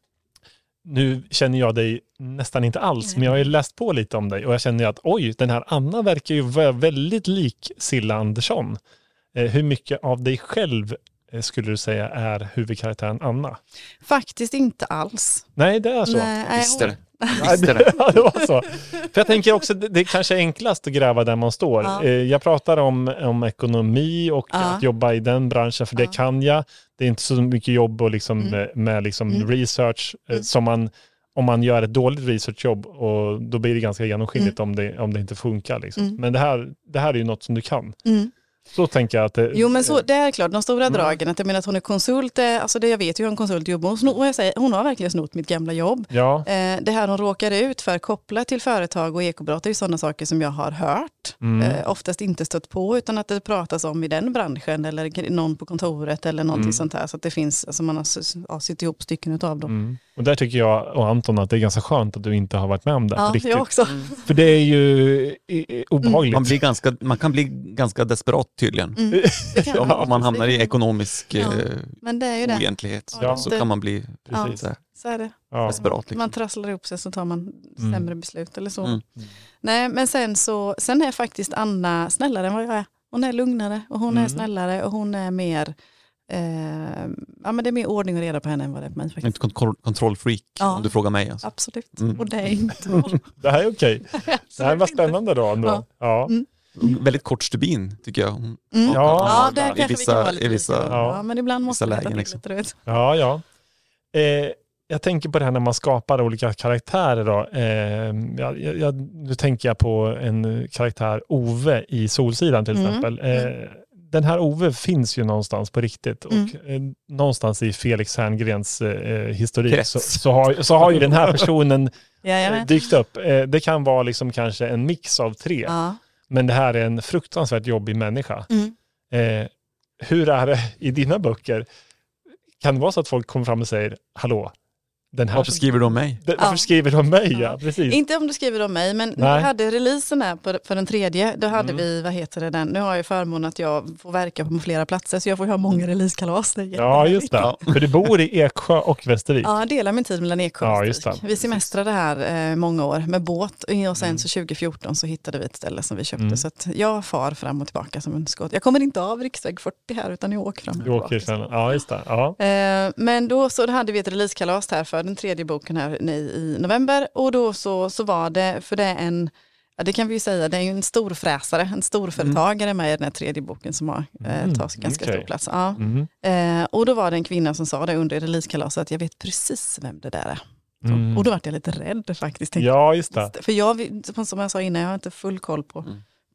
Nu känner jag dig nästan inte alls, Nej. men jag har ju läst på lite om dig och jag känner att oj, den här Anna verkar ju vara väldigt lik Silla Andersson. Eh, hur mycket av dig själv eh, skulle du säga är huvudkaraktären Anna? Faktiskt inte alls. Nej, det är så. Nej, Jag visste det. Ja, Jag visste det. ja, det var så. För jag tänker också, det, det kanske är enklast att gräva där man står. Ja. Eh, Jag pratar om, om ekonomi och Ja. att jobba i den branschen, för det Ja. kan jag. Det är inte så mycket jobb och liksom, Mm. med, med liksom Mm. research eh, Mm. som man, om man gör ett dåligt researchjobb, och då blir det ganska genomskinligt om, det, om det inte funkar. Liksom. Mm. Men det här, det här är ju något som du kan. Mm. Så tänker jag att det, Jo men så, det är klart, de stora Mm. dragen, att jag menar att hon är konsult, eh, alltså det jag vet ju hur en konsult jobbar, hon, snor, och jag säger, hon har verkligen snott mitt gamla jobb. Ja, Eh, det här hon råkar ut för kopplat till företag och ekobrott är ju sådana saker som jag har hört. Mm. Eh, oftast inte stött på, utan att det pratas om i den branschen eller någon på kontoret eller någonting Mm. sånt här. Så att det finns, alltså man har s- ja, sytt ihop stycken av dem. mm. Och där tycker jag och Anton att det är ganska skönt att du inte har varit med om det. på Ja, riktigt. jag också. För det är ju i- i- obehagligt. Man, blir ganska, man kan bli ganska desperat tydligen. Mm, det kan Om, man. om man hamnar i Det kan- ekonomisk Ja, eh, Men det är ju det. oegentlighet Ja. så kan man bli Precis. så här, Så är det. Ja. desperat. Liksom. Man trasslar ihop sig så tar man Mm. sämre beslut eller så. Mm. Nej, men sen så, sen är faktiskt Anna snällare än vad jag är. Hon är lugnare och hon Mm. är snällare och hon är mer, eh, ja men det är mer ordning och reda på henne än vad det är på mig faktiskt. Inte kontroll, kontrollfreak Ja. om du frågar mig. Alltså. Absolut, Mm. och det är inte. Det här är okej. Det här var Absolut spännande då ändå. Ja. Ja. Mm. Väldigt kort stubin tycker jag. Mm. Ja. Ja, där I kanske vi vissa- kan vara lite i vissa- lika. ja. Ja, men ibland måste vissa vi rätta lägen, till liksom. lite, du vet. Ja, ja. Eh, jag tänker på det här när man skapar olika karaktärer. Då. Eh, jag, jag, nu tänker jag på en karaktär, Ove, i Solsidan till Mm. exempel. Eh, den här Ove finns ju någonstans på riktigt. Och Mm. eh, någonstans i Felix Herngrens eh, historik Krets. så, så, har, så har ju den här personen eh, Jajamän. dykt upp. Eh, det kan vara liksom kanske en mix av tre. Ja. Men det här är en fruktansvärt jobbig människa. Mm. Eh, hur är det i dina böcker? Kan det vara så att folk kommer fram och säger, hallå, den här Varför skriver du om mig? den, varför Ja. skriver du om mig? Ja, Ja. precis. Inte om du skriver om mig, men när Nej. vi hade releasen här på, för den tredje, då hade Mm. vi, vad heter det den, nu har jag ju förmånen att jag får verka på flera platser, så jag får ju ha många releasekalas. Det är Ja, jättehärligt. just det. För du bor i Eksjö och Västervik. Ja, jag delar min tid mellan Eksjö och Ja, just Västervik. det. Vi semestrade här eh, många år med båt och sen Mm. så tjugo fjorton så hittade vi ett ställe som vi köpte. Mm. Så att jag far fram och tillbaka som en skott. Jag kommer inte av riksväg fyrtio här utan jag åker fram och Du åker tillbaka. sen. Ja, just det. Ja. Eh, men då så då hade vi ett releasekalas här för den tredje boken här i, i november och då så, så var det, för det är en, ja, det kan vi ju säga, det är ju en storfräsare, en storföretagare med i den här tredje boken som har eh, Mm, tagit ganska okej. stor plats. Ja. Mm. Eh, och då var det en kvinna som sa det under releasekalaset att jag vet precis vem det där är. Mm. Och då var jag lite rädd faktiskt. Tänkte, Ja, just det. För jag, som jag sa innan, jag har inte full koll på, Mm.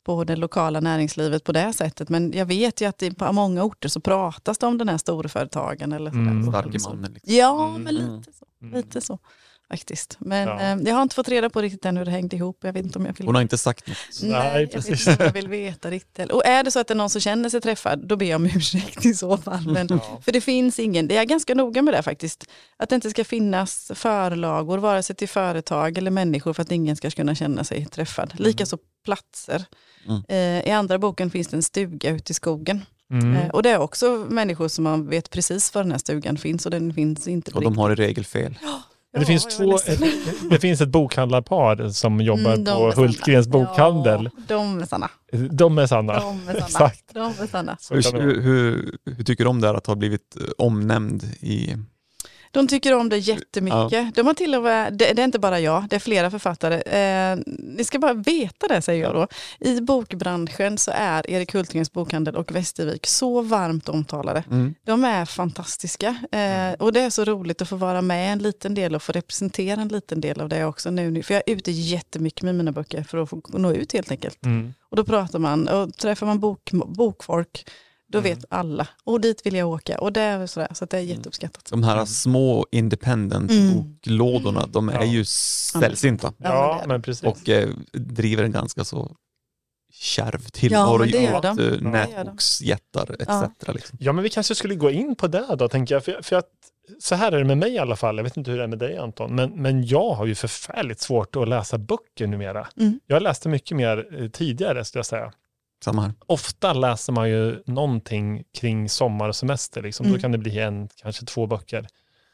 på det lokala näringslivet på det sättet. Men jag vet ju att det, på många orter så pratas det om den här storföretagen. Eller mm. Starke mannen. Liksom. Ja, mm. men lite så. Lite så. Faktiskt. Men ja. eh, jag har inte fått reda på riktigt än hur det hängde ihop. Jag vet inte om jag vill... Hon har inte sagt något. Nej, Nej, jag vet inte om jag vill veta riktigt. Och är det så att det är någon som känner sig träffad, då ber jag om ursäkt i så fall. Men, Ja. För det finns ingen, det är ganska noga med det faktiskt. Att det inte ska finnas förlagor, vare sig till företag eller människor, för att ingen ska kunna känna sig träffad. Mm. Likaså platser. Mm. Eh, I andra boken finns det en stuga ute i skogen. Mm. Eh, och det är också människor som man vet precis var den här stugan finns, och den finns inte på Och de har i regel fel. Det, Ja, finns jag är två, ledsen. det finns ett bokhandlarpar som jobbar Mm, de är på sanna. Hultgrens bokhandel. Ja, de är sanna. De är sanna. De är sanna. Exakt. De är sanna. Så kan det Hur, vara. hur, hur tycker du om det här att ha blivit omnämnd i... De tycker om det jättemycket. Ja. De har till och med, det, det är inte bara jag, det är flera författare. Eh, ni ska bara veta det, säger jag då. I bokbranschen så är Erik Hultgrens bokhandel och Västervik så varmt omtalade. Mm. De är fantastiska. Eh, och det är så roligt att få vara med en liten del och få representera en liten del av det också nu. För jag är ute jättemycket med mina böcker för att få nå ut helt enkelt. Mm. Och då pratar man, och träffar man bok, bokfolk, då Mm. vet alla. Och dit vill jag åka. Och det är sådär, så att det är jätteuppskattat. De här Mm. små independent Mm. boklådorna, de är Ja. ju sällsynta. Ja, men det Ja, är men precis. Och eh, driver en ganska så kärv Ja, tillvaro men det gör mot de. eh, Ja, det gör de. nätboksjättar et cetera. Liksom. Ja, men vi kanske skulle gå in på det då, tänker jag. För, för att, så här är det med mig i alla fall. Jag vet inte hur det är med dig, Anton. Men, men jag har ju förfärligt svårt att läsa böcker numera. Mm. Jag läste mycket mer eh, tidigare, skulle jag säga. Samma här. Ofta läser man ju någonting kring sommar och semester. Liksom. Mm. Då kan det bli en, kanske två böcker.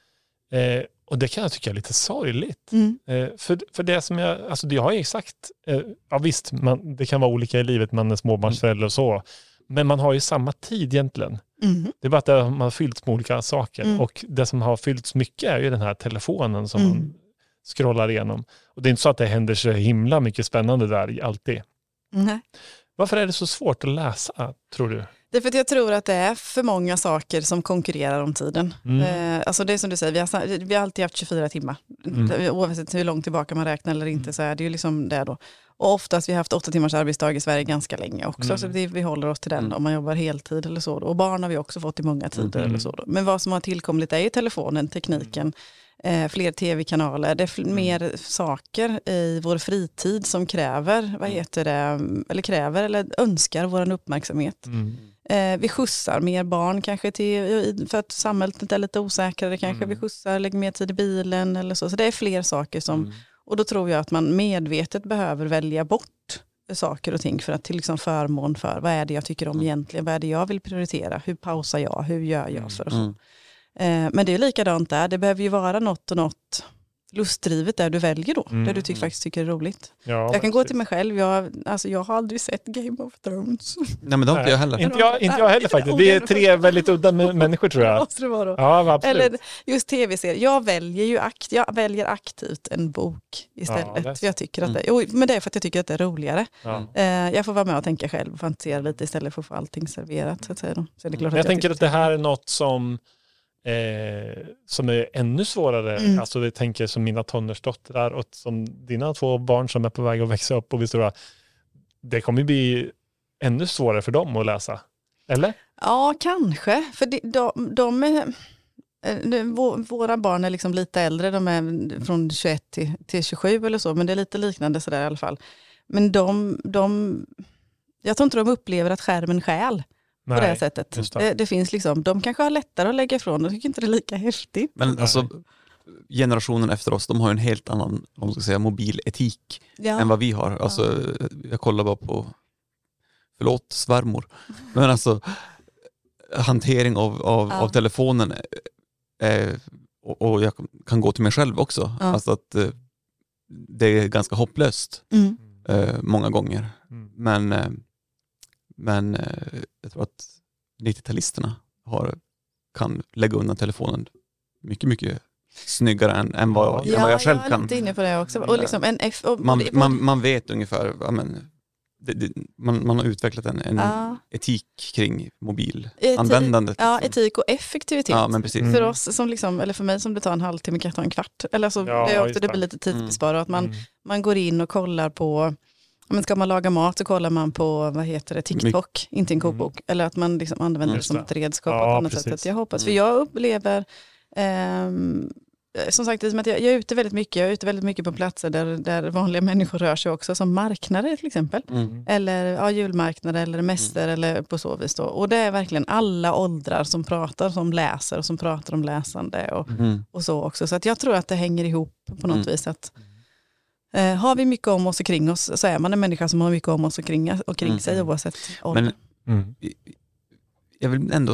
Eh, och det kan jag tycka är lite sorgligt. Mm. Eh, för, för det som jag, alltså det har jag exakt, eh, ja visst, man, det kan vara olika i livet, man är småbarnsförälder och så. Men man har ju samma tid egentligen. Mm. Det är bara att det, man har fyllts med olika saker. Mm. Och det som har fyllts mycket är ju den här telefonen som Mm. man scrollar igenom. Och det är inte så att det händer så himla mycket spännande där alltid. Nej. Varför är det så svårt att läsa, tror du? Det är för att jag tror att det är för många saker som konkurrerar om tiden. Mm. Eh, alltså det är som du säger, vi har, vi har alltid haft tjugofyra timmar. Mm. Oavsett hur långt tillbaka man räknar eller inte så är det ju liksom det då. Och oftast vi har haft åtta timmars arbetsdag i Sverige ganska länge också. Mm. Så det, vi håller oss till den Mm. om man jobbar heltid eller så. Då. Och barn har vi också fått i många tider Mm. eller så. Då. Men vad som har tillkommit är ju telefonen, tekniken. Eh, fler tv-kanaler, det är fl- mer saker i vår fritid som kräver, vad heter det, eller kräver eller önskar vår uppmärksamhet. Mm. Eh, vi skjutsar mer barn kanske till, för att samhället är lite osäkrare kanske. Mm. Vi skjutsar, lägger mer tid i bilen eller så. Så det är fler saker som, Mm. och då tror jag att man medvetet behöver välja bort saker och ting för att till liksom förmån för vad är det jag tycker om Mm. egentligen, vad är det jag vill prioritera, hur pausar jag, hur gör jag för att Mm. Eh, men det är likadant där. Det behöver ju vara något och något lustdrivet där du väljer då. Mm. Där du ty- faktiskt tycker är roligt. Ja, jag kan gå precis. till mig själv. Jag, alltså, jag har aldrig sett Game of Thrones. Nej, men det har inte jag heller. Inte jag, inte jag heller faktiskt. Vi är tre väldigt udda m- människor, tror jag. Måste det vara då. Ja, absolut. Eller just tv-serier. Jag väljer ju akt, jag väljer aktivt en bok istället. Ja, det är så. för jag tycker att det, jo, men det är för att jag tycker att det är roligare. Ja. Eh, jag får vara med och tänka själv och fantisera lite istället för att få allting serverat. Så att säga då. Så är det klart Jag, att tänker tycker att det här är något som eh, som är ännu svårare. Mm. Alltså jag tänker som mina tonårsdöttrar och som dina två barn som är på väg att växa upp och vi stora. Det kommer bli ännu svårare för dem att läsa. Eller? Ja, kanske. För de, de, de är, eh, vå- våra barn är liksom lite äldre. De är från tjugoett till, till tjugosju eller så. Men det är lite liknande sådär i alla fall. Men de, de, jag tror inte de upplever att skärmen stjäl på det här sättet. just Det. det. Det, finns liksom, de kanske har lättare att lägga ifrån. De tycker inte det är lika häftigt. Men Nej. alltså, generationen efter oss, de har ju en helt annan, om man ska säga, mobiletik Ja. än vad vi har. Alltså, jag kollar bara på, förlåt svärmor, men alltså hantering av, av, Ja. av telefonen eh, och, och jag kan gå till mig själv också. Ja. Alltså att eh, det är ganska hopplöst Mm. eh, många gånger. Mm. Men, eh, men eh, jag tror att nittio-talisterna har, kan lägga undan telefonen mycket, mycket snyggare än, än, vad, Ja, än vad jag själv jag är kan. lite inne på det också. Och liksom en F, och, Man, och det- man, man vet ungefär, ja, men, det, det, man, man har utvecklat en, en ja, etik kring mobilanvändandet. ja, liksom. etik och effektivitet. Ja, men precis. Mm. För oss som liksom, eller för mig som det tar en halvtimme kan ta en kvart. Eller alltså, Ja, det, är också, just det det. blir lite tidsbesparande att man, Mm. man går in och kollar på Men ska man laga mat så kollar man på, vad heter det, TikTok, My- inte en kokbok. Mm. Eller att man liksom använder mm. det som ett redskap. Ja, på ett annat sätt. Att jag hoppas, för jag upplever, eh, som sagt, att jag, jag är ute väldigt mycket. Jag är ute väldigt mycket på platser där, där vanliga människor rör sig också. Som marknader till exempel. Mm. Eller ja, julmarknader eller mäster mm. eller på så vis då. Och det är verkligen alla åldrar som pratar, som läser och som pratar om läsande. Och, mm. och så också. Så att jag tror att det hänger ihop på något mm. vis att Eh, har vi mycket om oss och kring oss så är man en människa som har mycket om oss och kring, och kring mm. sig oavsett ålder. Men mm. jag vill ändå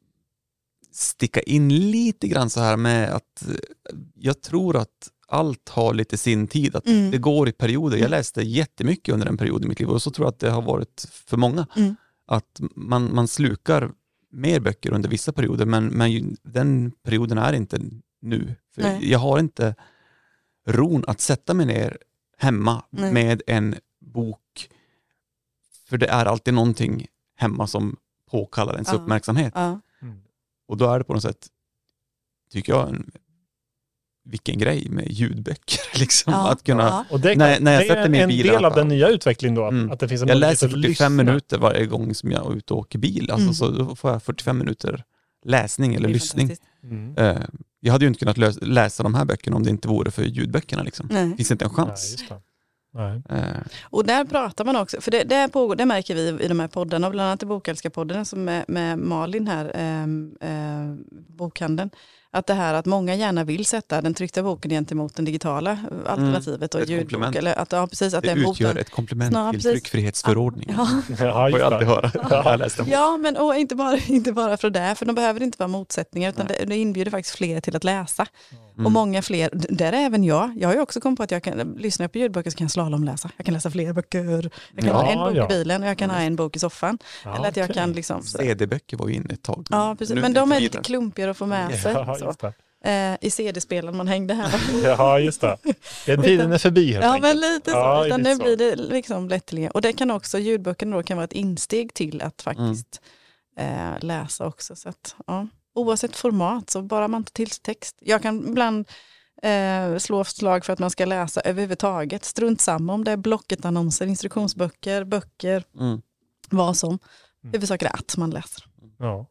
sticka in lite grann så här med att jag tror att allt har lite sin tid. Att mm. det går i perioder. Jag läste jättemycket under en period i mitt liv och så tror jag att det har varit för många. Mm. Att man, man slukar mer böcker under vissa perioder men, men den perioden är inte nu. För jag har inte ron att sätta mig ner hemma Nej. med en bok, för det är alltid någonting hemma som påkallar ens ja. uppmärksamhet. Ja. Mm. Och då är det på något sätt, tycker jag, en, vilken grej med ljudböcker. Liksom, ja. Att kunna, ja. Och det, när, när jag det sätter är mig en bilen, del av den nya utvecklingen då. Att, mm. att det finns en jag läser fyrtiofem lyssna. minuter varje gång som jag är ute och åker bil. Alltså, mm. Så då får jag fyrtiofem minuter läsning eller lyssning. Mm. Uh, jag hade ju inte kunnat lösa, läsa de här böckerna om det inte vore för ljudböckerna. Liksom. Det finns inte en chans. Nej, just det. Nej. Uh. Och där pratar man också, för det, det, pågår, det märker vi i de här poddarna, bland annat i Bokälskarpodden som med, med Malin här, eh, eh, bokhandeln, att det här att många gärna vill sätta den tryckta boken gentemot den digitala alternativet mm. och ljudbok. Eller att, ja, precis, att det den utgör boken, ett komplement Snarare, till tryckfrihetsförordningen. Ja, ja. ja jag alltid höra. Ja, ja men och inte, bara, inte bara för det, för de behöver inte vara motsättningar utan det, det inbjuder faktiskt fler till att läsa. Mm. Och många fler, där är även jag. Jag har ju också kommit på att jag kan lyssna på ljudböcker så kan jag slalomläsa. Jag kan läsa fler böcker. Jag kan ja, ha en bok ja. i bilen och jag kan ha en bok i soffan. Ja, eller att jag okay. kan liksom... C D-böcker var ju inne ett tag. Ja, precis. Men de är lite klumpigare att få med sig. Ja, så. Eh, i C D-spelen man hängde här. Ja, just det. Den tiden är förbi helt Ja, enkelt. men lite så. Ja, utan nu så. blir det liksom lättillgängligt. Och det kan också, ljudböckerna då kan vara ett insteg till att faktiskt mm. eh, läsa också. Så att, ja. Oavsett format, så bara man tar till text. Jag kan ibland eh, slå slag för att man ska läsa överhuvudtaget. Strunt samma om det är Blocket-annonser, instruktionsböcker, böcker, mm. vad som. Mm. Huvudsaken är att man läser. Ja.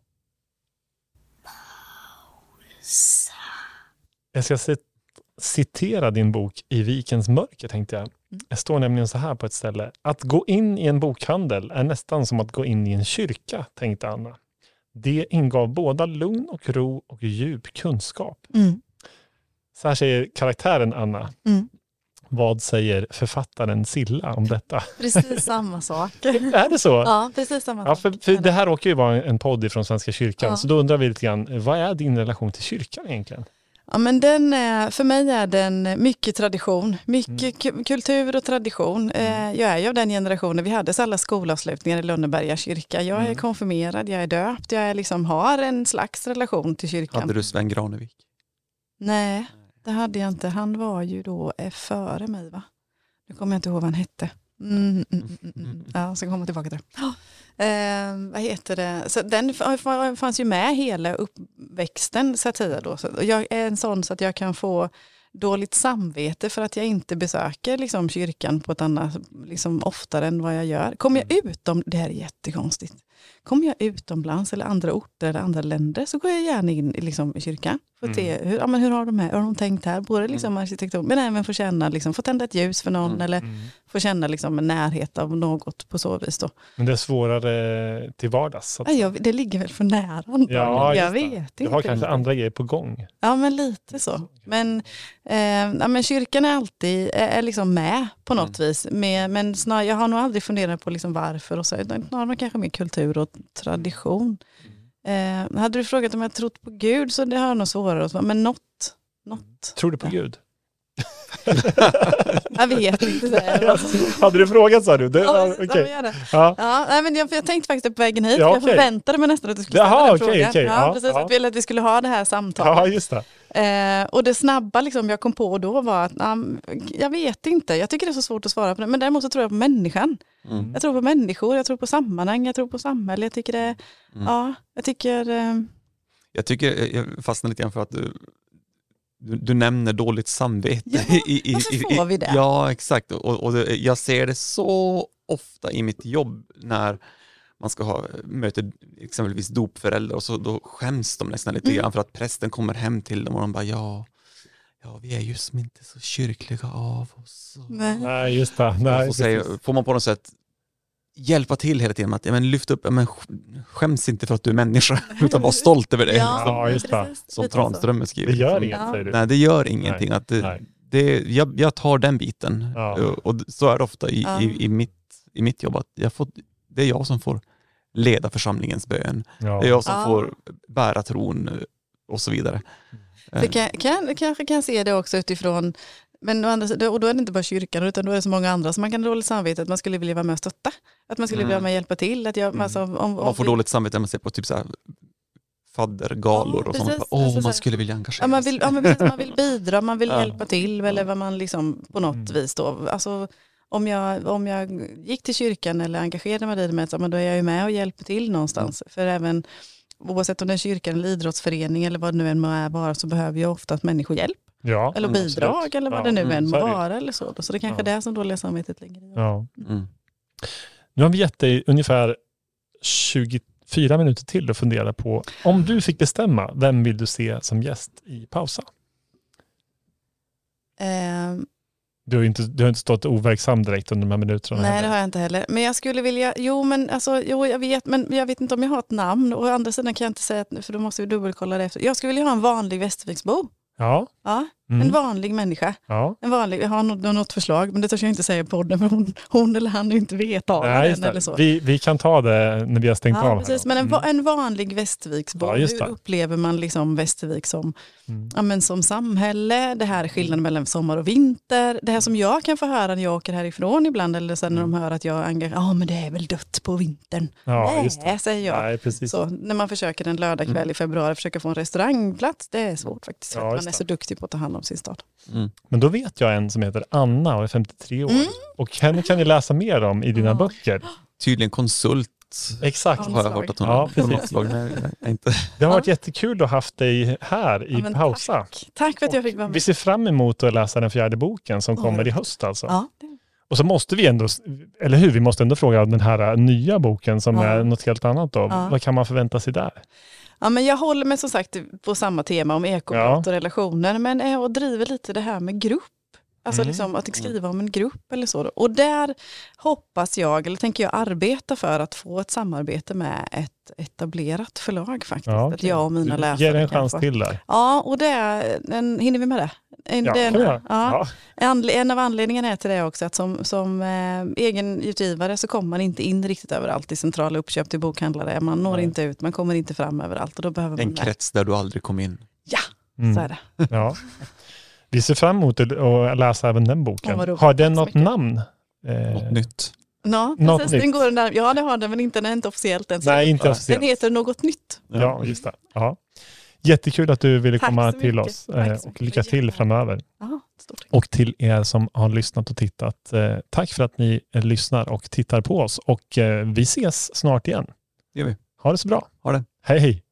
Jag ska citera din bok I vikens mörker, tänkte jag. Det står nämligen så här på ett ställe. Att gå in i en bokhandel är nästan som att gå in i en kyrka, tänkte Anna. Det ingav båda lugn och ro och djup kunskap. Mm. Så här säger karaktären Anna. Mm. Vad säger författaren Silla om detta? Precis samma sak. Är det så? Ja, precis samma ja, sak. För, för det här råkar ju vara en podd från Svenska kyrkan. Ja. Så då undrar vi lite grann, vad är din relation till kyrkan egentligen? Ja, men den är, för mig är den mycket tradition. Mycket mm. kultur och tradition. Mm. Jag är ju av den generationen. Vi hade alla skolavslutningar i Lönneberga kyrka. Jag är mm. konfirmerad, jag är döpt. Jag är liksom, har en slags relation till kyrkan. Hade du Sven Granevik? Nej. Det hade jag inte. Han var ju då före mig, va? Nu kommer jag inte ihåg vad han hette. Mm, mm, mm, mm. Ja, så kommer jag tillbaka till det. Eh, vad heter det? Så den fanns ju med hela uppväxten, så att säga då. Så jag är en sån så att jag kan få dåligt samvete för att jag inte besöker liksom, kyrkan på ett annat, liksom, oftare än vad jag gör. Kommer jag utom, det här är jättekonstigt. Kommer jag utomlands eller andra orter eller andra länder så går jag gärna in liksom, i kyrkan. För att se hur, ja, men hur har de här, har de tänkt här? Både liksom, arkitektur, men även få känna, liksom, få tända ett ljus för någon mm. eller mm. få känna liksom, en närhet av något på så vis. Då. Men det är svårare till vardags? Så att... ja, jag, det ligger väl för nära. Ja, jag vet inte. Du har kanske andra grejer på gång. Ja, men lite så. Men, eh, ja, men kyrkan är alltid är, är liksom med på något mm. vis. Med, men snar, jag har nog aldrig funderat på liksom varför och så. Snarare kanske mer kultur och tradition. Eh, hade du frågat om jag trott på Gud så det har nog svårare. Men något. något. Tror du på Gud? Jag vet inte det. Hade du frågat så du? Det, ja, okay. det. Ja. Ja, nej, men jag, jag tänkte faktiskt på vägen hit. Ja, okay. Jag förväntade mig nästan att du skulle ställa Jaha, den okay, frågan. Okay. Ja, ja, precis, ja. Att, vi, att vi skulle ha det här samtalet. Ja, just det. Eh, och det snabba liksom, jag kom på då var att um, jag vet inte. Jag tycker det är så svårt att svara på det. Men däremot så tror jag på människan. Mm. Jag tror på människor, jag tror på sammanhang, jag tror på samhälle. Jag tycker det, mm. ja, jag tycker... Eh, jag tycker, jag fastnar lite grann för att du du, du nämner dåligt samvete. Ja, i, i, varför får vi det? Ja, exakt. Och, och det, jag ser det så ofta i mitt jobb när man ska ha möte exempelvis dopföräldrar och så då skäms de nästan lite Mm. grann för att prästen kommer hem till dem och de bara ja, ja vi är ju som inte så kyrkliga av oss. Nej. Nej, just det. Nej, Och så säger, får man på något sätt hjälpa till hela tiden med att ja, men lyft upp, ja, men skäms inte för att du är människa utan var stolt över det. Ja, just det. precis. Som Lite Tranströmer skriver. Det gör liksom. inget, Ja. säger du. Nej, det gör ingenting. Nej. Att det, Nej. det, jag, jag tar den biten. Ja. Och så är det ofta i, Ja. i, i, mitt, i mitt jobb. Att jag får, det är jag som får leda församlingens bön. Ja. Det är jag som Ja. får bära tron och så vidare. För kan, kan, kanske kan se det också utifrån, men å andra sidan, och då är det inte bara kyrkan utan då är det så många andra som man kan ha dåligt samvete att man skulle vilja vara med och stötta. Att man skulle Mm. vilja vara med och hjälpa till. Att jag, Mm. alltså, om, om Man får vi- dåligt samvete när man ser på typ så här faddergalor Ja, och sånt. precis. Åh, Alltså så man här- skulle vilja engagera Ja, man, sig. vill, ja, men precis, man vill bidra, man vill Ja. hjälpa till eller vad man liksom på något Mm. vis då. Alltså, om, jag, om jag gick till kyrkan eller engagerade mig i det, med, så, men då är jag ju med och hjälper till någonstans. För även oavsett om det är kyrkan eller idrottsförening eller vad det nu än må är vara så behöver jag ofta att människor hjälp. Ja, Eller Mm, bidrag absolut. eller vad Ja, det nu mm, än så är må det ju. vara eller så. Så det är kanske Ja. är det som dåliga samvetet ligger i. Ja. Mm. Nu har vi gett dig ungefär tjugofyra minuter till att fundera på om du fick bestämma, vem vill du se som gäst i pausa? Ehm, Du har ju inte, du har inte stått overksam direkt under de här minuterna. nej, heller. det har jag inte heller. Men jag skulle vilja, jo men alltså, jo jag vet, men jag vet inte om jag har ett namn. Och å andra sidan kan jag inte säga, att, för då måste vi dubbelkolla det efter. Jag skulle vilja ha en vanlig Västerviksbo. Ja. Ja, Mm. en vanlig människa. Ja. En vanlig, jag har något, något förslag, men det törs jag inte säga i podden, för hon, hon eller han inte vet av Nej, den just eller det. så. Vi, vi kan ta det när vi har stängt Ja, av. precis. Här Men en, va- mm. en vanlig Västerviksbo, Ja, just hur det. upplever man liksom Västervik som, Mm. ja, men som samhälle? Det här är skillnaden mellan sommar och vinter. Det här som jag kan få höra när jag åker härifrån ibland, eller sen när de hör att jag engagerar, ja men det är väl dött på vintern. Ja, just det. Nej, säger jag. Nej, precis. Så, när man försöker en lördagkväll i februari försöka få en restaurangplats, det är svårt faktiskt. Ja, För att just man är det. så duktig på att ta hand om sin stad. Mm. Men då vet jag en som heter Anna och är femtiotre år. Mm. Och henne kan ni läsa mer om i dina Ja. böcker. Tydligen konsult Exakt. Ja. har jag hört att hon Ja, har. precis. På något slag. Nej, nej, inte. Det har Ja. varit jättekul att ha haft dig här i Ja, men pausa. Tack. tack för att jag fick vara med. Vi ser fram emot att läsa den fjärde boken som Ja, kommer i roligt. höst alltså. Ja, det- Och så måste vi ändå, eller hur, vi måste ändå fråga om den här nya boken som Ja. är något helt annat då. Ja. Vad kan man förvänta sig där? Ja, men jag håller mig som sagt på samma tema om ekobrott Ja. och relationer, men är och driver lite det här med grupp. Alltså Mm. liksom att skriva om en grupp eller så. Och där hoppas jag, eller tänker jag arbeta för att få ett samarbete med ett etablerat förlag faktiskt. Ja, Att okej. jag och mina Du läsare ger en kan chans få- till där. Ja, och det är, en, hinner vi med det? En, Ja, det är kan vi en, göra. ja. Ja. En, en av anledningarna är till det också att som, som eh, egen utgivare så kommer man inte in riktigt överallt i centrala uppköp till bokhandlare. Man når Nej. inte ut, man kommer inte fram överallt och då behöver man En med. krets där du aldrig kom in. Ja, Mm. så är det. Ja. Vi ser fram emot att läsa även den boken. Ja, vad roligt. Har den Tack så något mycket. namn? Något Eh, nytt. Ja, Något precis. nytt. Den går den där. Ja, det har den, men inte, den är inte officiellt än. nej, inte Ja. officiellt. Den heter Något nytt. Ja, just det. Ja. Jättekul att du ville Tack komma så till mycket. oss Tack eh, så och mycket. lycka till Jättebra. framöver. Ja, stort tack. Och till er som har lyssnat och tittat, eh, tack för att ni eh, lyssnar och tittar på oss och eh, vi ses snart igen. Det gör vi. Ha det så bra. Ha det. Hej hej!